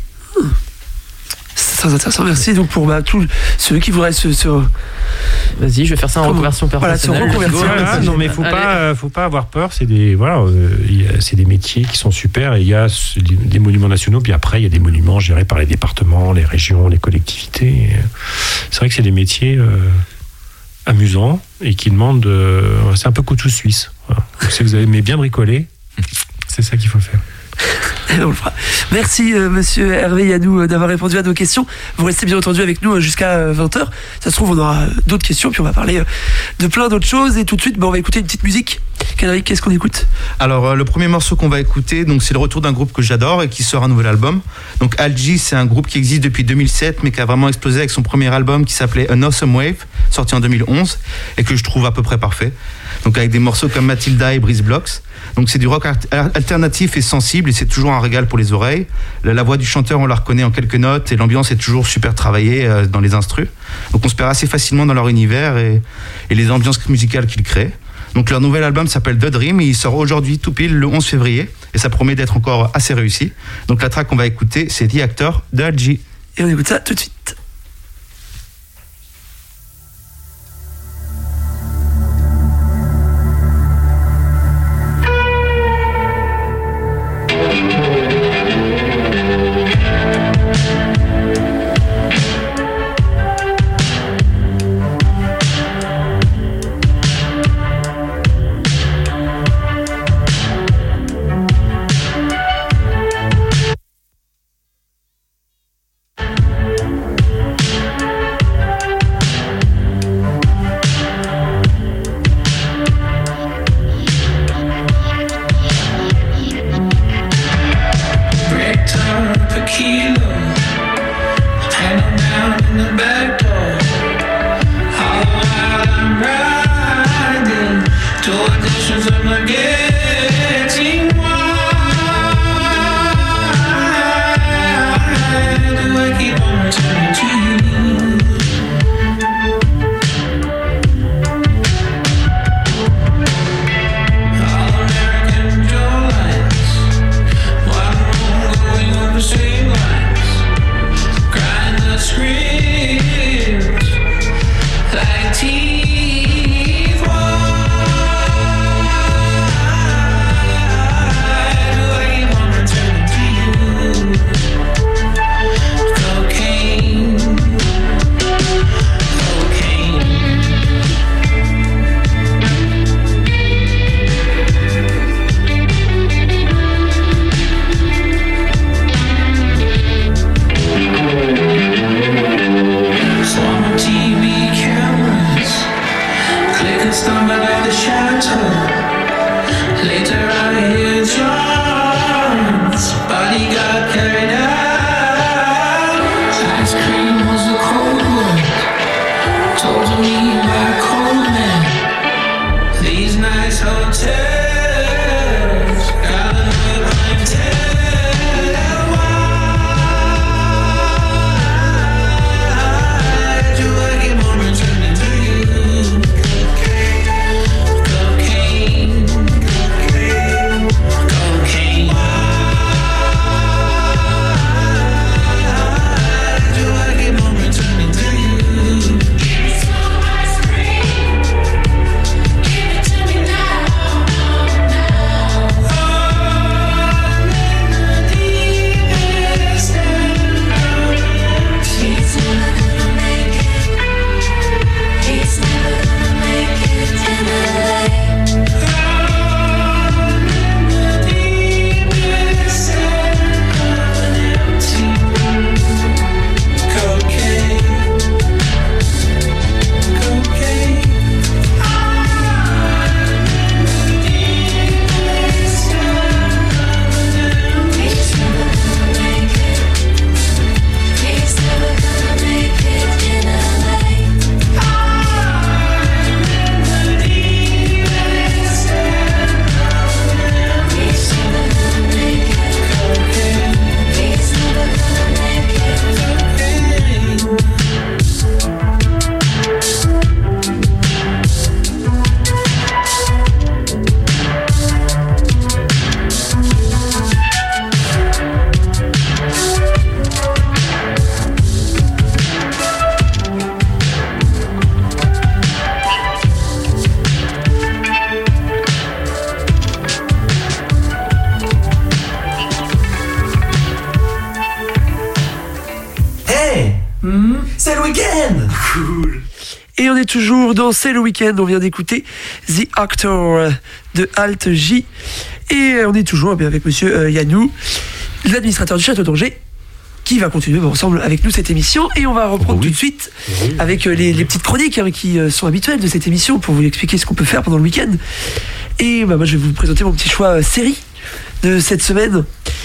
C'est très intéressant. Merci donc pour bah, tous ceux qui voudraient se, se... Vas-y, je vais faire ça en Comment- reconversion Voilà, se professionnelle. reconvertir. Let's go. Voilà, non mais faut Allez. pas, euh, faut pas avoir peur. C'est des, voilà, euh, il y a- c'est des métiers qui sont super. Et il y a ce- des monuments nationaux, puis après il y a des monuments gérés par les départements, les régions, les collectivités. Et, euh, c'est vrai que c'est des métiers euh, amusants et qui demandent. euh, c'est un peu couteau suisse. Voilà. Si vous aimez bien bricoler, c'est ça qu'il faut faire. Et on le fera. Merci euh, monsieur Hervé Yanou euh, d'avoir répondu à nos questions. Vous restez bien entendu avec nous euh, jusqu'à euh, vingt heures. Ça se trouve on aura euh, d'autres questions puis on va parler euh, de plein d'autres choses et tout de suite bah, on va écouter une petite musique. Canary, qu'est-ce qu'on écoute? Alors euh, le premier morceau qu'on va écouter, donc c'est le retour d'un groupe que j'adore et qui sort un nouvel album. Donc Algie, c'est un groupe qui existe depuis deux mille sept mais qui a vraiment explosé avec son premier album qui s'appelait An Awesome Wave, sorti en deux mille onze et que je trouve à peu près parfait. Donc avec des morceaux comme Matilda et Breeze Blocks. Donc c'est du rock art- alternatif et sensible et c'est toujours un régal pour les oreilles. La, la voix du chanteur, on la reconnaît en quelques notes et l'ambiance est toujours super travaillée euh, dans les instrus. Donc on se perd assez facilement dans leur univers et, et les ambiances musicales qu'ils créent. Donc leur nouvel album s'appelle The Dream et il sort aujourd'hui tout pile le onze février et ça promet d'être encore assez réussi. Donc la track qu'on va écouter, c'est The Actor de Algie. Et on écoute ça tout de suite. Thank C'est le week-end. Cool. Et on est toujours dans C'est le week-end. On vient d'écouter The Actor de Alt J. Et on est toujours bien avec monsieur euh, Yannou, l'administrateur du Château d'Angers, qui va continuer ensemble avec nous cette émission. Et on va reprendre oh oui. tout de suite oui. avec euh, les, les petites chroniques hein, qui euh, sont habituelles de cette émission pour vous expliquer ce qu'on peut faire pendant le week-end. Et bah, moi, je vais vous présenter mon petit choix euh, série de cette semaine.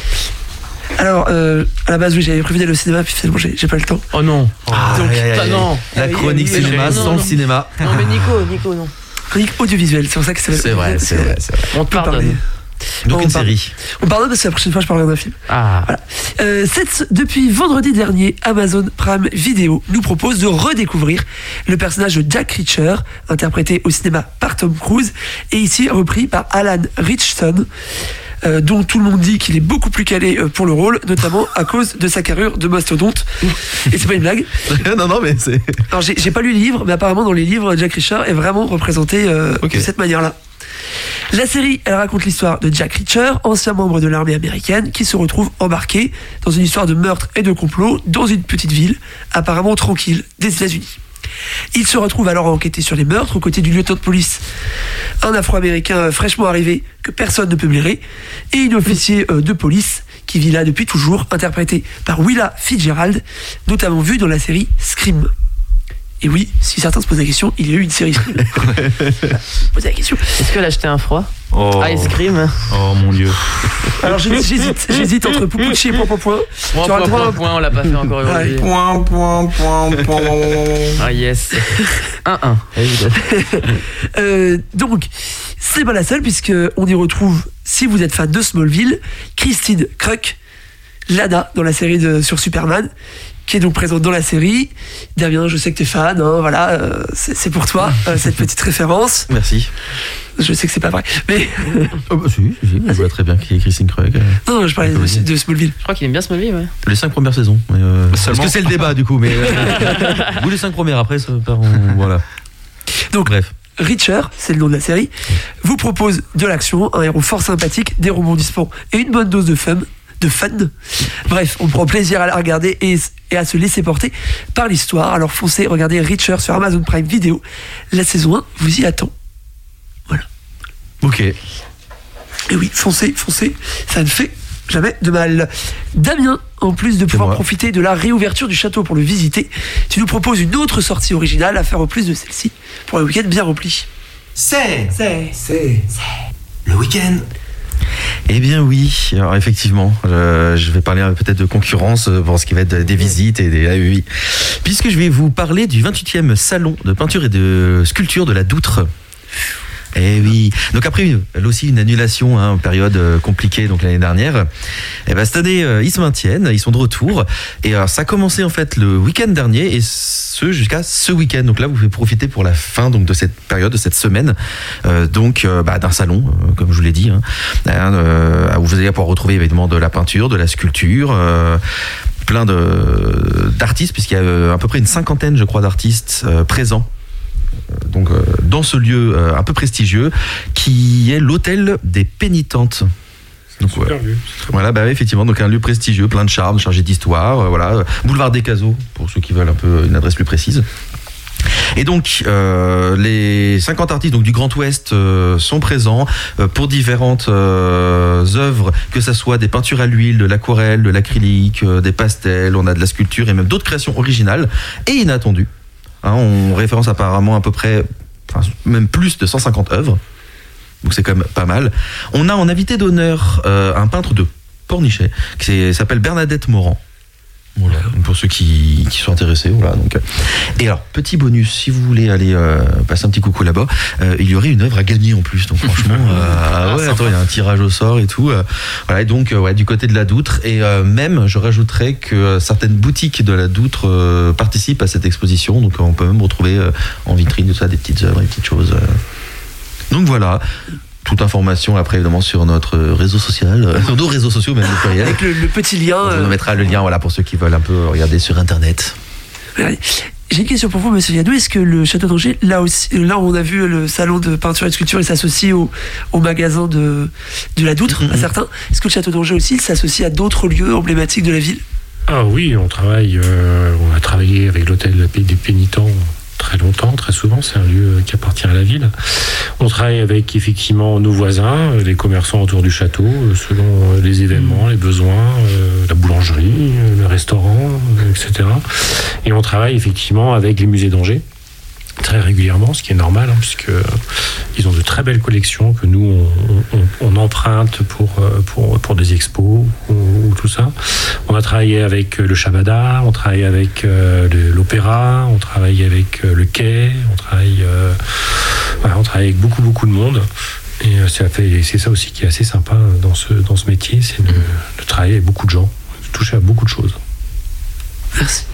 Alors, euh, à la base, oui, j'avais prévu d'aller au cinéma, puis finalement, j'ai, j'ai pas le temps. Oh non. Ah, Donc, aïe, aïe, aïe. non. La chronique oui, oui, cinéma oui, sans non, le non. cinéma. Non, mais Nico, Nico, non. Chronique audiovisuelle, c'est pour ça que ça s'appelle. C'est vrai, c'est vrai, c'est vrai. On te pardonne. Donc on une parle. série. On pardonne parce que la prochaine fois, je parlerai d'un film. Ah. Voilà. Euh, cette, depuis vendredi dernier, Amazon Prime Video nous propose de redécouvrir le personnage de Jack Reacher, interprété au cinéma par Tom Cruise, et ici repris par Alan Ritchson. Euh, dont tout le monde dit qu'il est beaucoup plus calé euh, pour le rôle, notamment à cause de sa carrure de mastodonte. Et c'est pas une blague. non, non, mais c'est. Alors j'ai, j'ai pas lu les livres, mais apparemment dans les livres, Jack Reacher est vraiment représenté euh, okay. de cette manière-là. La série, elle raconte l'histoire de Jack Reacher, ancien membre de l'armée américaine, qui se retrouve embarqué dans une histoire de meurtre et de complot dans une petite ville, apparemment tranquille, des États-Unis. Il se retrouve alors à enquêter sur les meurtres aux côtés du lieutenant de police, un Afro-Américain fraîchement arrivé que personne ne peut blairer, et une officier de police qui vit là depuis toujours, interprétée par Willa Fitzgerald, notamment vue dans la série Scream. Et oui, si certains se posent la question, il y a eu une série Scream. Posez la question. Est-ce qu'elle a acheté un froid? Oh. Ice cream. Oh mon dieu. Alors j'hésite, j'hésite entre Poupucci et Point Point Point. Point point point, point, on l'a pas fait encore aujourd'hui. Point point point point. Ah yes. un un. euh, donc, c'est pas la seule, puisqu'on y retrouve, si vous êtes fan de Smallville, Christine Kruk, Lana, dans la série de, sur Superman, qui est donc présente dans la série. Damien, je sais que t'es fan, hein, voilà, euh, c'est, c'est pour toi, euh, cette petite référence. Merci. Je sais que c'est pas vrai, mais... Oh, bah, si, si, je vois très bien qui est Christine Krug. Non, non, je parlais de, de Smallville. Je crois qu'il aime bien Smallville, ouais. Les cinq premières saisons. Mais euh, parce que c'est le débat, du coup, mais... Euh, ou les cinq premières, après, ça part en... Voilà. Donc, bref. Reacher, c'est le nom de la série, vous propose de l'action, un héros fort sympathique, des rebondissements et une bonne dose de fun. De fun. Bref, on prend plaisir à la regarder et, et à se laisser porter par l'histoire. Alors foncez, regardez Reacher sur Amazon Prime Video. La saison un vous y attend. Voilà. Ok. Et oui, foncez, foncez, ça ne fait jamais de mal. Damien, en plus de pouvoir profiter de la réouverture du château pour le visiter, tu nous proposes une autre sortie originale à faire au plus de celle-ci pour un week-end bien rempli. C'est, C'est, c'est, c'est le week-end. Eh bien oui, alors effectivement, je, je vais parler peut-être de concurrence pour ce qui va être des visites et des... Ah oui, puisque je vais vous parler du vingt-huitième salon de peinture et de sculpture de la Doutre. Eh oui, donc après une, là aussi une annulation, hein, période compliquée donc l'année dernière, et ben cette année euh, ils se maintiennent, ils sont de retour, et alors, ça a commencé en fait le week-end dernier et ce jusqu'à ce week-end, donc là vous pouvez profiter pour la fin donc de cette période, de cette semaine, euh, donc euh, bah, d'un salon, euh, comme je vous l'ai dit, hein, euh, où vous allez pouvoir retrouver évidemment de la peinture, de la sculpture, euh, plein de d'artistes, puisqu'il y a euh, à peu près une cinquantaine je crois d'artistes euh, présents. Donc euh, dans ce lieu euh, un peu prestigieux qui est l'hôtel des Pénitentes. Donc, Super ouais. lieu. Voilà, bah effectivement, donc un lieu prestigieux, plein de charme, chargé d'histoire, euh, voilà, boulevard des Cazeaux pour ceux qui veulent un peu une adresse plus précise. Et donc euh, les cinquante artistes donc du Grand Ouest euh, sont présents euh, pour différentes euh, œuvres, que ça soit des peintures à l'huile, de l'aquarelle, de l'acrylique, euh, des pastels, on a de la sculpture et même d'autres créations originales et inattendues. Hein, on référence apparemment à peu près, enfin, même plus de cent cinquante œuvres, donc c'est quand même pas mal. On a en invité d'honneur euh, un peintre de Pornichet qui s'appelle Bernadette Morand. Voilà, pour ceux qui, qui sont intéressés, voilà. Donc, et alors, petit bonus, si vous voulez aller euh, passer un petit coucou là-bas, euh, il y aurait une œuvre à gagner en plus. Donc franchement, euh, ah ouais, attends, il y a un tirage au sort et tout. Euh, voilà, et donc euh, ouais, du côté de la Doutre, et euh, même, je rajouterais que certaines boutiques de la Doutre euh, participent à cette exposition, donc on peut même retrouver euh, en vitrine tout ça des petites œuvres, des petites choses. Euh. Donc voilà. Toute information après évidemment sur notre réseau social, sur nos réseaux sociaux même le pluriel. avec le, le petit lien. On vous euh... mettra le lien voilà pour ceux qui veulent un peu regarder sur internet. Ouais. J'ai une question pour vous, monsieur Yadou. Est-ce que le Château d'Angers, là aussi, là où on a vu le salon de peinture et de sculpture, il s'associe au, au magasin de, de la Doutre, mm-hmm. à certains. Est-ce que le Château d'Angers aussi, il s'associe à d'autres lieux emblématiques de la ville? Ah oui, on travaille, euh, on a travaillé avec l'hôtel des Pénitents très longtemps, très souvent, c'est un lieu qui appartient à la ville. On travaille avec effectivement nos voisins, les commerçants autour du château, selon les événements, les besoins, euh, la boulangerie, le restaurant, et cetera. Et on travaille effectivement avec les musées d'Angers très régulièrement, ce qui est normal, hein, puisque euh, ils ont de très belles collections que nous on, on, on emprunte pour, pour, pour des expos ou, ou tout ça. On a travaillé avec le Shabada, on travaille avec euh, le, l'opéra, on travaille avec euh, le quai, on travaille, euh, voilà, on travaille avec beaucoup beaucoup de monde. Et euh, ça fait, c'est ça aussi qui est assez sympa dans ce, dans ce métier, c'est de, de travailler avec beaucoup de gens, de toucher à beaucoup de choses. Merci.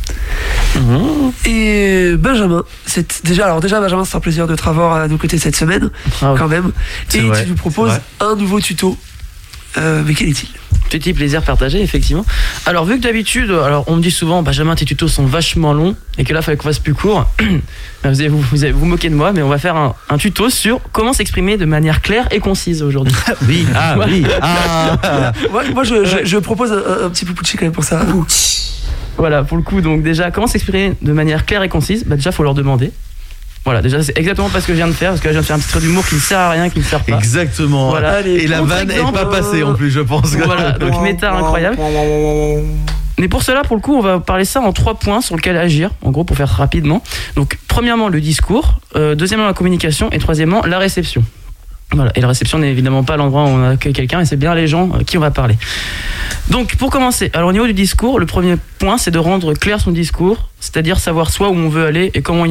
Et Benjamin, c'est déjà alors déjà Benjamin, c'est un plaisir de te revoir à nos côtés cette semaine, ah ouais. quand même. C'est et vrai, tu nous proposes un nouveau tuto. Euh, mais quel est-il? Petit plaisir partagé, effectivement. Alors vu que d'habitude, alors on me dit souvent, Benjamin, tes tutos sont vachement longs et que là, il fallait qu'on fasse plus court. vous, allez vous, vous allez vous moquer de moi, mais on va faire un, un tuto sur comment s'exprimer de manière claire et concise aujourd'hui. oui, ah ouais. oui. Ah. moi, moi je, je, je propose un, un petit poupucci quand même pour ça. Voilà, pour le coup, donc déjà, comment s'exprimer de manière claire et concise? Bah déjà, il faut leur demander. Voilà, déjà, c'est exactement pas ce que je viens de faire, parce que là, je viens de faire un petit trait d'humour qui ne sert à rien, qui ne sert pas. Exactement. Voilà. Allez, et la vanne n'est pas passée en plus, je pense. Voilà, donc méta incroyable. Mais pour cela, pour le coup, on va parler ça en trois points sur lesquels agir, en gros, pour faire rapidement. Donc, premièrement, le discours, euh, deuxièmement, la communication, et troisièmement, la réception. Voilà, et la réception n'est évidemment pas l'endroit où on accueille quelqu'un, et c'est bien les gens à qui on va parler. Donc, pour commencer, alors au niveau du discours, le premier point, c'est de rendre clair son discours, c'est-à-dire savoir soit où on veut aller et comment y aller.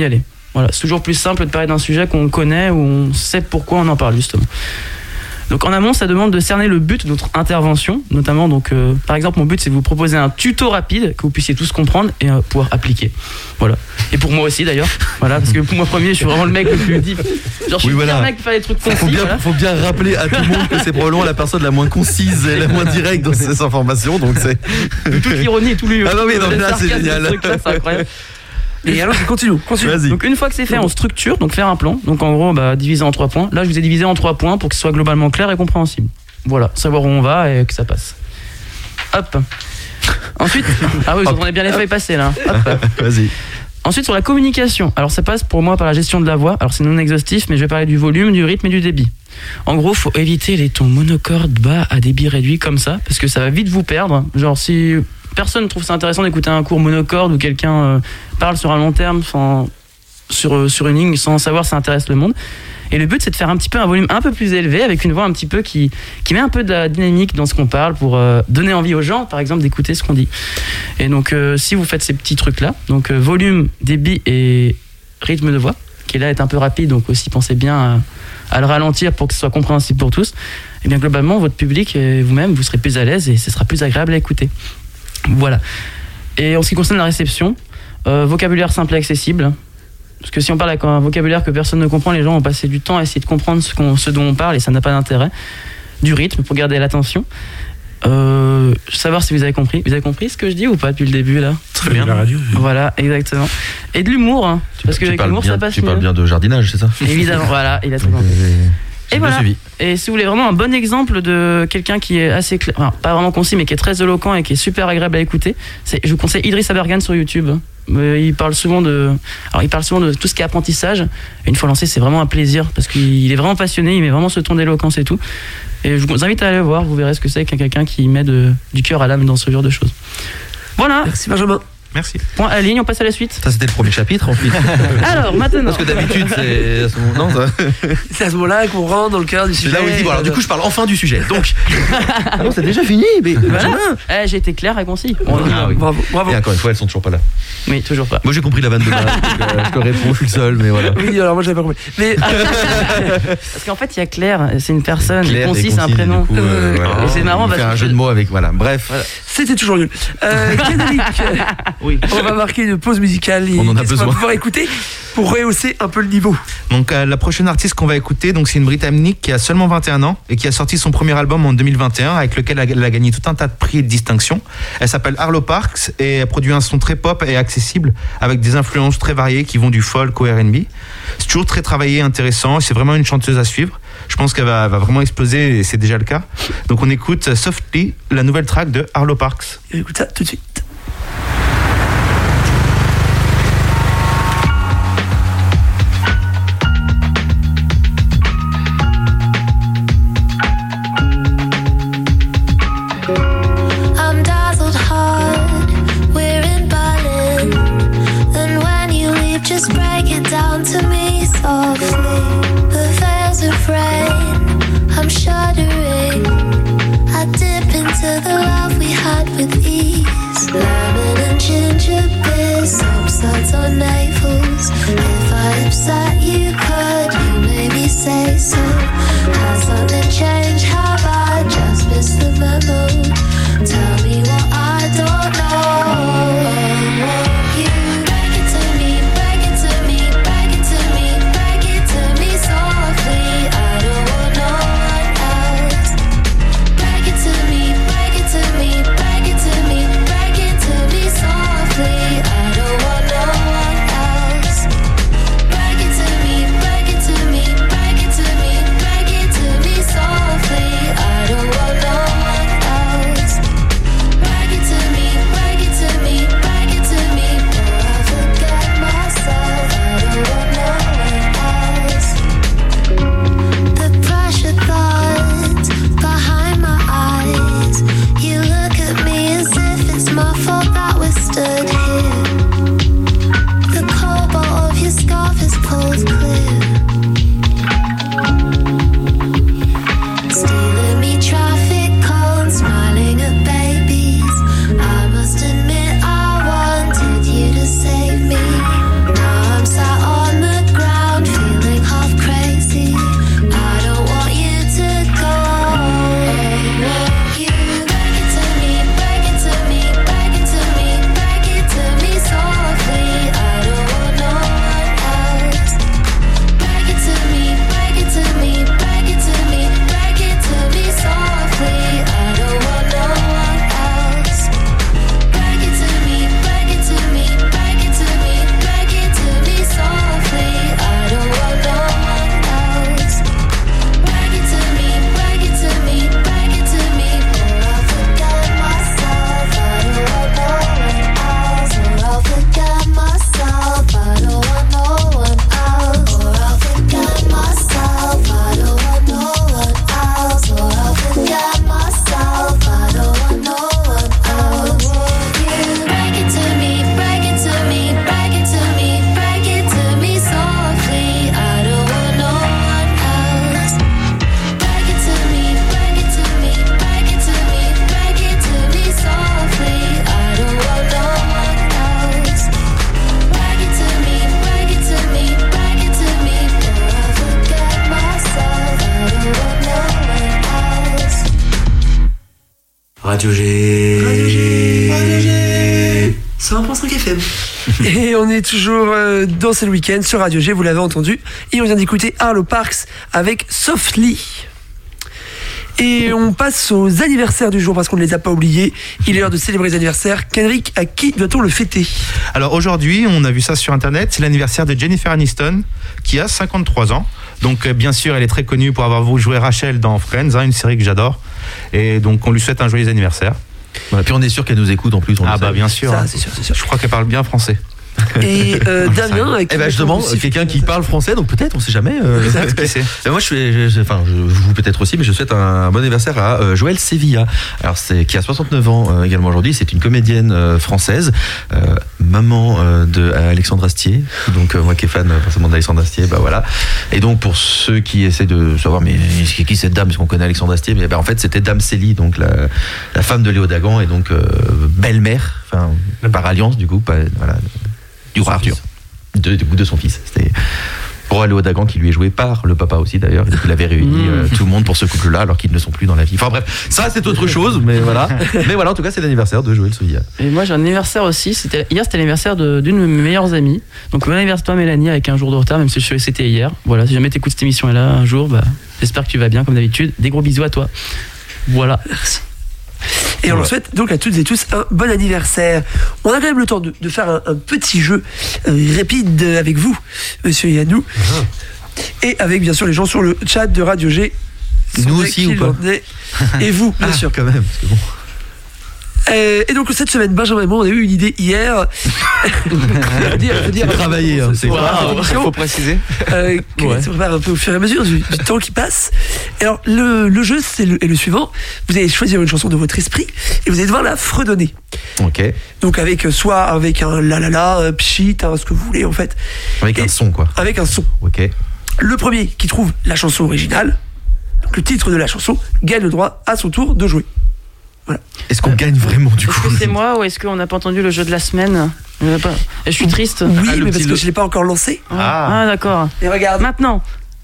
Voilà, c'est toujours plus simple de parler d'un sujet qu'on connaît, où on sait pourquoi on en parle justement. Donc en amont, ça demande de cerner le but de notre intervention, notamment donc euh, par exemple mon but c'est de vous proposer un tuto rapide que vous puissiez tous comprendre et euh, pouvoir appliquer. Voilà. Et pour moi aussi d'ailleurs. Voilà, parce que pour moi premier, je suis vraiment le mec le plus deep. Genre je suis Oui, voilà. bien le mec qui fait des trucs concis. Faut bien, voilà. faut bien rappeler à tout le monde que c'est probablement la personne la moins concise et la moins directe dans ses informations, donc c'est. Toute l'ironie et tout le Ah non, oui, non, le là, c'est sarcasme, génial. ce truc-là, c'est incroyable. Et alors, continue, continue. Vas-y. Donc une fois que c'est fait, on structure, donc faire un plan. Donc en gros, bah, diviser en trois points. Là, je vous ai divisé en trois points pour que ce soit globalement clair et compréhensible. Voilà, savoir où on va et que ça passe. Hop. Ensuite, ah oui, vous entendez bien les feuilles passer là. Hop. Vas-y. Ensuite, sur la communication. Alors ça passe pour moi par la gestion de la voix. Alors c'est non exhaustif, mais je vais parler du volume, du rythme et du débit. En gros, faut éviter les tons monocordes bas à débit réduit comme ça, parce que ça va vite vous perdre. Genre si personne trouve ça intéressant d'écouter un cours monocorde où quelqu'un euh, parle sur un long terme, sur, euh, sur une ligne sans savoir si ça intéresse le monde. Et le but, c'est de faire un petit peu un volume un peu plus élevé, avec une voix un petit peu qui, qui met un peu de la dynamique dans ce qu'on parle pour euh, donner envie aux gens, par exemple, d'écouter ce qu'on dit. Et donc, euh, si vous faites ces petits trucs-là, donc euh, volume, débit et rythme de voix, qui là est un peu rapide, donc aussi pensez bien à, à le ralentir pour que ce soit compréhensible pour tous, et bien globalement, votre public et vous-même, vous serez plus à l'aise et ce sera plus agréable à écouter. Voilà. Et en ce qui concerne la réception, euh, vocabulaire simple et accessible. Parce que si on parle avec un vocabulaire que personne ne comprend, les gens vont passer du temps à essayer de comprendre ce, qu'on, ce dont on parle et ça n'a pas d'intérêt. Du rythme pour garder l'attention. Euh, savoir si vous avez compris. Vous avez compris ce que je dis ou pas depuis le début là ? Très bien. La radio. Voilà, exactement. Et de l'humour, hein, parce que tu avec parles l'humour bien, ça passe tu mieux. parles bien de jardinage, c'est ça? Évidemment, voilà, il a tout compris. J'ai Et bien voilà. suivi. Et si vous voulez vraiment un bon exemple de quelqu'un qui est assez clair, enfin, pas vraiment concis, mais qui est très éloquent et qui est super agréable à écouter, c'est, je vous conseille Idriss Abergan sur YouTube. Euh, Il parle souvent de, alors il parle souvent de tout ce qui est apprentissage. Et une fois lancé, c'est vraiment un plaisir parce qu'il est vraiment passionné, il met vraiment ce ton d'éloquence et tout. Et je vous invite à aller le voir, vous verrez ce que c'est qu'un quelqu'un qui met de, du cœur à l'âme dans ce genre de choses. Voilà, Merci Benjamin. Merci. point à la ligne, on passe à la suite. Ça, c'était le premier chapitre, ensuite. Alors maintenant, Parce que d'habitude, c'est. à ce moment- Non, ça. C'est à ce moment-là qu'on rentre dans le cœur du C'est sujet. là où il dit, bon, alors du coup, je parle enfin du sujet. Donc. Ah non, c'est déjà fini, mais. voilà. Eh, j'ai été clair et concis. On y va. Ah oui. Bravo, bravo. Et encore une fois, elles sont toujours pas là. Oui, toujours pas. Moi, j'ai compris la vanne de base. donc, euh, je te réponds, je suis le seul, mais voilà. Oui, alors moi j'avais pas compris. Mais Parce qu'en fait, il y a Claire, c'est une personne, Claire et et concis, c'est un concise, prénom. du coup, euh, voilà. Et c'est marrant Il parce fait un que- jeu de mots avec. Voilà. Bref. c'était toujours nul. Euh, Kédalik, Oui. on va marquer une pause musicale et On en a qu'est-ce qu'on va besoin. pouvoir écouter pour rehausser un peu le niveau. Donc euh, la prochaine artiste qu'on va écouter, donc c'est une Britannique qui a seulement vingt et un ans et qui a sorti son premier album en deux mille vingt et un avec lequel elle a gagné tout un tas de prix et de distinctions. Elle s'appelle Arlo Parks et elle produit un son très pop et accessible avec des influences très variées qui vont du folk au R and B. C'est toujours très travaillé, intéressant. C'est vraiment une chanteuse à suivre. Je pense qu'elle va, va vraiment exploser et c'est déjà le cas. Donc on écoute Softly, la nouvelle track de Arlo Parks. Et écoute ça tout de suite. I'm dazzled hard, we're in Berlin. Then when you leave, just break it down to me softly. The veils of rain, I'm shuddering. I dip into the love we had with ease. Radio G. Radio G. Radio G. cent un virgule cinq F M. Et on est toujours euh, dans ce week-end sur Radio G, vous l'avez entendu. Et on vient d'écouter Arlo Parks avec Softly. Et on passe aux anniversaires du jour parce qu'on ne les a pas oubliés. Il est l'heure de célébrer les anniversaires. Kendrick, à qui doit-on le fêter ? Alors aujourd'hui, on a vu ça sur internet, c'est l'anniversaire de Jennifer Aniston qui a cinquante-trois ans. Donc euh, bien sûr, elle est très connue pour avoir joué Rachel dans Friends, hein, une série que j'adore. Et donc on lui souhaite un joyeux anniversaire. Voilà, puis on est sûr qu'elle nous écoute en plus. On ah le bah sait. bien sûr. Ça, hein. c'est sûr, c'est sûr. Je crois qu'elle parle bien français. Et euh, Damien, avec Eh ben, je demande quelqu'un qui parle français, donc peut-être, on sait jamais. Euh, Qui sait. Et moi, je suis, je, je- enfin, je, vous peut-être aussi, mais je souhaite un bon anniversaire à euh, Joël Sevilla. Alors, c'est qui a soixante-neuf ans euh, également aujourd'hui. C'est une comédienne euh, française, euh, maman euh, de Alexandre Astier. Donc, euh, moi qui est fan euh, forcément d'Alexandre Astier, bah voilà. Et donc, pour ceux qui essaient de savoir, mais qui qui cette dame, parce qu'on connaît Alexandre Astier, mais bah, en fait, c'était Dame Célie, donc la, la femme de Léo Dagan, et donc euh, belle-mère, enfin, par alliance du coup, pas, voilà, du roi Arthur. De, de, de son fils. C'était roi Léo Dagan qui lui est joué par le papa aussi d'ailleurs. Et donc il avait réuni euh, tout le monde pour ce couple-là alors qu'ils ne sont plus dans la vie. Enfin bref, ça c'est autre chose, mais voilà. Mais voilà, en tout cas c'est l'anniversaire de Joël Sevilla. Et moi j'ai un anniversaire aussi. C'était, hier c'était l'anniversaire de, d'une de mes meilleures amies. Donc bon anniversaire toi Mélanie avec un jour de retard, même si je sais que c'était hier. Voilà, si jamais t'écoutes cette émission-là un jour, bah, j'espère que tu vas bien comme d'habitude. Des gros bisous à toi. Voilà. Merci. Et on leur souhaite donc à toutes et tous un bon anniversaire. On a quand même le temps de, de faire un, un petit jeu euh, rapide avec vous, monsieur Yannou. Uh-huh. Et avec bien sûr les gens sur le chat de Radio G. Nous aussi ou pas ? Et vous, bien Ah, sûr. quand même, parce que bon. Euh, et donc cette semaine, Benjamin et moi, on a eu une idée hier. faut dire, faut dire, C'est travaillé, hein, c'est voilà, Wow, l'émission, faut préciser. euh, qui Ouais. se prépare un peu au fur et à mesure du, du temps qui passe. Et alors le, le jeu c'est le, est le suivant. Vous allez choisir une chanson de votre esprit et vous allez devoir la fredonner. Ok. Donc avec euh, soit avec un la la la, un pchit, hein, ce que vous voulez en fait. Avec Et- un son quoi. Avec un son. Ok. Le premier qui trouve la chanson originale, donc le titre de la chanson, gagne le droit à son tour de jouer. Est-ce qu'on gagne vraiment du Est-ce coup que c'est moi ou est-ce qu'on n'a pas entendu le jeu de la semaine ? On n'a pas- Et je suis triste. Oui, Ah, le mais parce petit que le- je l'ai pas encore lancé. Ah, ah, d'accord. Et regarde, Maintenant.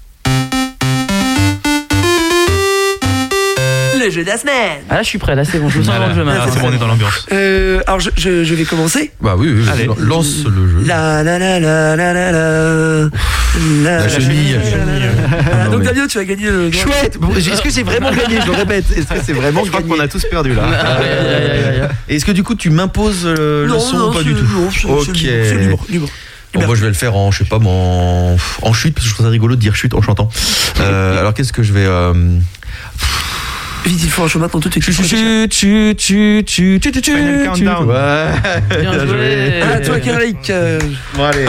le jeu de la semaine. Ah là je suis prêt, là c'est bon, je me sens dans le jeu Ah, maintenant. c'est bon, on est dans l'ambiance. Euh, alors je, je, je vais commencer. Bah oui, oui, oui. Allez. Lance le jeu. La la la la la la la. La chenille. Voilà, Non, donc mais- Damien, tu as gagné le droit. Chouette. Bon, Est-ce que j'ai vraiment gagné ? Je le répète. Est-ce que c'est vraiment Je crois gagné qu'on a tous perdu là. Ah, aïe, aïe, aïe, aïe, aïe. Et est-ce que du coup tu m'imposes euh, le Non, son non, ou pas c'est- du tout ? non, c'est- Ok. c'est libre, c'est libre, libre. Bon, moi je vais le faire en, je sais pas, mais en, en chute, parce que je trouve ça rigolo de dire chute en chantant. Euh, alors qu'est-ce que je vais... Euh... Vite, il faut un chemin maintenant tout de suite. Chut, chut, chut, chut, chut, chut, chut, Final chut. countdown. Ouais. Bien joué. Ah, toi, Kendrick. euh, Bon, allez.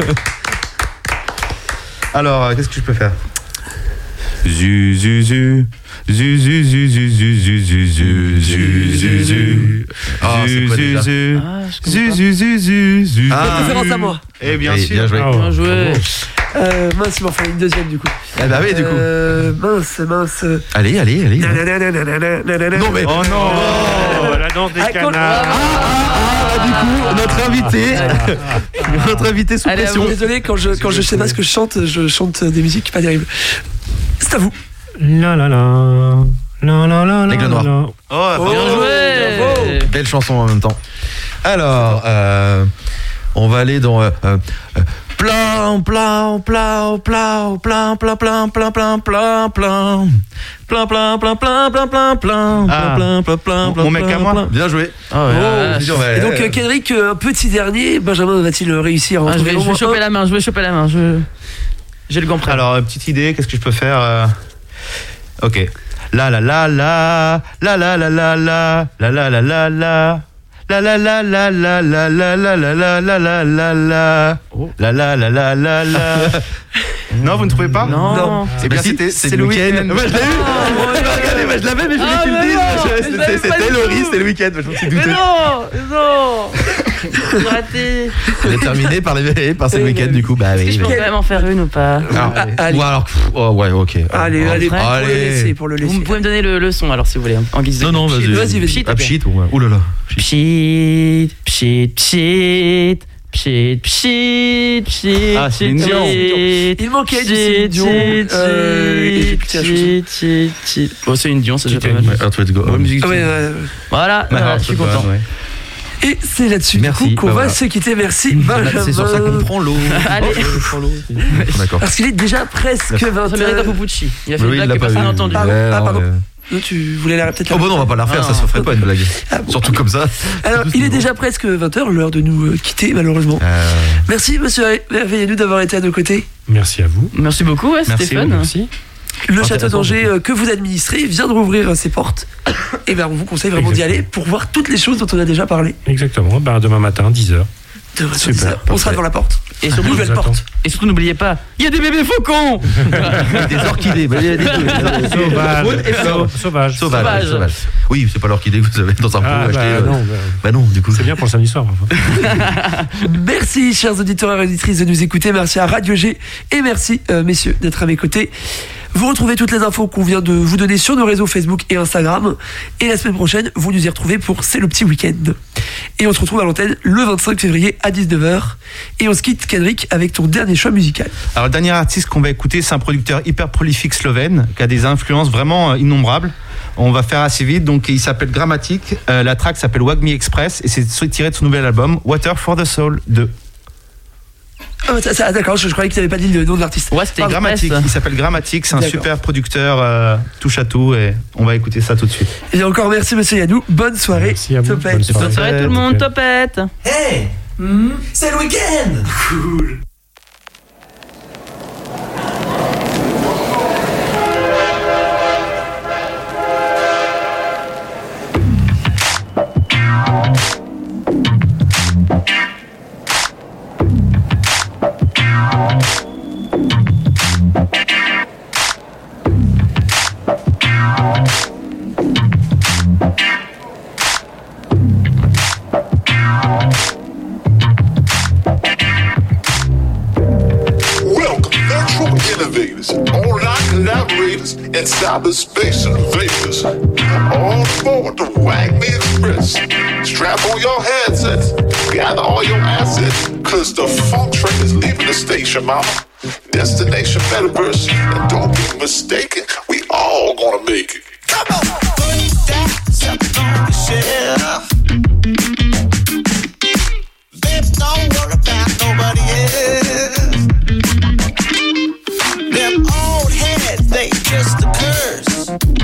Alors, euh, qu'est-ce que je peux faire ? Zu, zu, zu. Zu, zu, zu, zu, zu, zu, zu, zu, zu, zu, zu. Ah, c'est quoi déjà ? Zu, Ah, je zu, connais zu, zu, zu, zu. Ah. Référence à moi. Eh bien Allez, sûr. bien joué. Ah, pas. Bien joué. Euh, mince, il m'en fallait une deuxième du coup. Ah bah oui, du coup. Euh, mince, mince. Allez, allez, allez. Non Non, mais- Oh non. Oh, la danse des Ah, quand- canards. Ah, du coup, notre invité, notre invité sous Allez, à pression. vous. Désolé, quand je, quand je sais pas ce que je chante, je chante des musiques pas terribles. C'est à vous. La la la. La la la la. Aigle noir. la. Oh, Bien bravo. joué. Belle chanson en même temps. Alors, euh, on va aller dans euh, euh, euh, plein, plein, plein, plein, plein, plein, plein, plein, plein, plein, plein, plein, plein, plein, plein, plein, plein, plein, Ah. plein, plein, plein, Mon- plein, mon mec plein, à moi. plein. Bien joué. Ah ouais, Oh, ouais. dis donc, ouais, Et donc, ouais. euh, Kendrick, euh, un petit dernier. Benjamin va-t-il réussir à en Ah, je vais, trouver je vais au moins choper un la main, je vais choper la main. Je... J'ai le gant prêt. Alors, euh, petite idée, qu'est-ce que je peux faire euh, Ok. La la la la, la la la la la, la la la la la. La la la la la la la la la la la la la la. La la la la la la. Non, vous ne trouvez pas Non. Non. Eh bien, Bah si, c'était c'est c'est le le week-end. week-end. Ouais, je l'ai eu. Regardez, moi, je l'avais, mais je voulais Ah, qu'il le mais dise. non, Je- mais c'était- j'avais pas C'était du Laurie, tout. c'était le week-end. Je me suis Mais douté. non, non. J'ai raté. On est terminé par les par ce Oui, week-end mais- du coup. Bah Est-ce que oui. je peux mais- quand même en faire une ou pas? Alors, Ah, allez. ou alors, pff, oh, ouais, ok. Allez, Ah, allez, pour vrai le laisser, pour le Vous laisser. pouvez me donner le, le son alors si vous voulez, en guise de. Non, non, vas-y. Vas-y, vas-y. Pchit, Ah, ok. pchit, ouais. Ouh là là. Pchit. Pchit, pchit, pchit, Pchit, pchit, pchit, Ah, Céline Dion. Il manquait du Céline Dion. Euh, et j'ai plus la chanson. Pchit, pchit, pchit. Bon, c'est une Dion, c'est déjà pas mal. Ouais, Earth, Wind, Go. Bonne musique. Ah ouais, ouais. Voilà, Ouais, voilà, ouais, je suis c'est content. bon, ouais. Et c'est là-dessus du Merci, coup qu'on bah va voilà. se quitter. Merci Benjamin. C'est sur ça qu'on prend l'eau. Allez. D'accord. Parce qu'il est déjà presque vingt Ça mérite un heures. Popucci. Il a fait Oui, une il blague l'a que pas personne n'a vu. entendue. Pardon, Ouais, ah, non, pardon. mais- Non, tu voulais la peut-être la Oh bah non, on va pas la refaire, Ah, ça se ferait pas une blague. Ah, bon. Surtout comme ça. Alors, il est déjà presque vingt heures, l'heure de nous euh, quitter malheureusement. Euh, Merci monsieur Merveilleux d'avoir été à nos côtés. Merci à vous. Merci beaucoup, ouais, c'était Merci, fun. Merci. Le Intéressant, château d'Angers beaucoup. euh, que vous administrez vient de rouvrir euh, ses portes. Et ben on vous conseille vraiment d'y Exactement. aller pour voir toutes les choses dont on a déjà parlé. Exactement. Ben, demain matin, dix heures. Demain, Super, dix heures, on sera parfait. devant la porte. Et surtout, Nouvelle je vous porte. et surtout, n'oubliez pas, il y a des bébés faucons. Des orchidées. bah, il y a des- Sauvage. Et Sau- Sauvage. Sauvage. Sauvage. Sauvage. Oui, c'est pas l'orchidée que vous avez dans un pot Ah, acheté. bah, euh, non, bah, Bah non, du coup. c'est bien pour le samedi soir. Enfin. Merci chers auditeurs et auditrices de nous écouter. Merci à Radio G et merci euh, messieurs d'être à mes côtés. Vous retrouvez toutes les infos qu'on vient de vous donner sur nos réseaux Facebook et Instagram. Et la semaine prochaine, vous nous y retrouvez pour C'est le petit week-end. Et on se retrouve à l'antenne le vingt-cinq février à dix-neuf heures. Et on se quitte, Kendrick, avec ton dernier choix musical. Alors, le dernier artiste qu'on va écouter, c'est un producteur hyper prolifique slovène qui a des influences vraiment euh, innombrables. On va faire assez vite. Donc, il s'appelle Grammatic. Euh, la track s'appelle Wag Me Express et c'est tiré de son nouvel album Water for the Soul deux. Ah, ça, ça, d'accord, je, je croyais que tu n'avais pas dit le nom de l'artiste. Ouais, c'était Pardon. Grammatic. Express. Il s'appelle Grammatic. C'est un D'accord. super producteur euh, touche à tout et on va écouter ça tout de suite. Et encore merci monsieur Yannou. Bonne soirée. Merci à vous. Topette. Bonne soirée. Bonne soirée tout le monde, topette. Hey, c'est le week-end. Cool. Welcome, virtual innovators, online collaborators, and cyberspace invaders. All aboard the Wag Me Express. Strap on your headsets, gather all your assets, cause the funk train is leaving the station, mama. Destination Metaverse, and don't be mistaken, we all gonna make it. Come on! Put that stuff on the shelf. Babe, don't worry about nobody else. Them old heads, they just a curse.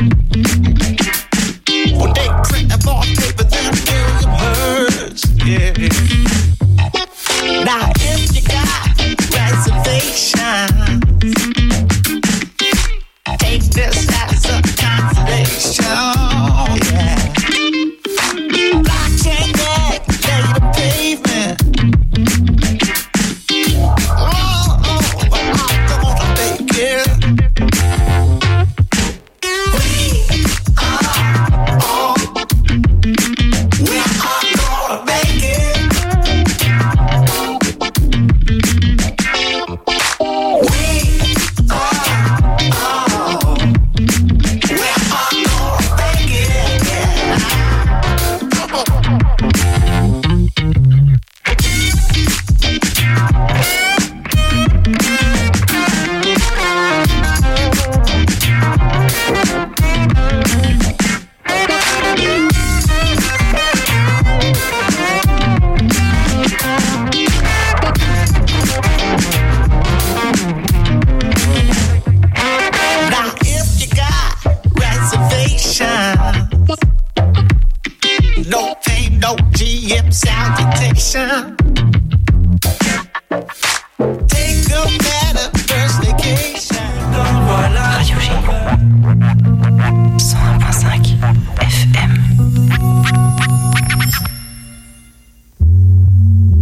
When they print a ball paper, they'll feel your hurts. Yeah. Now, if you got reservations, take this as a consolation. Yeah. Blockchain that lay the pavement. Oh, oh, but I'm gonna make it. We are all, we are gonna make it. We are all, we are gonna make it. Yeah. Come on. Now, if you got reservations, no pain, no G M salutation.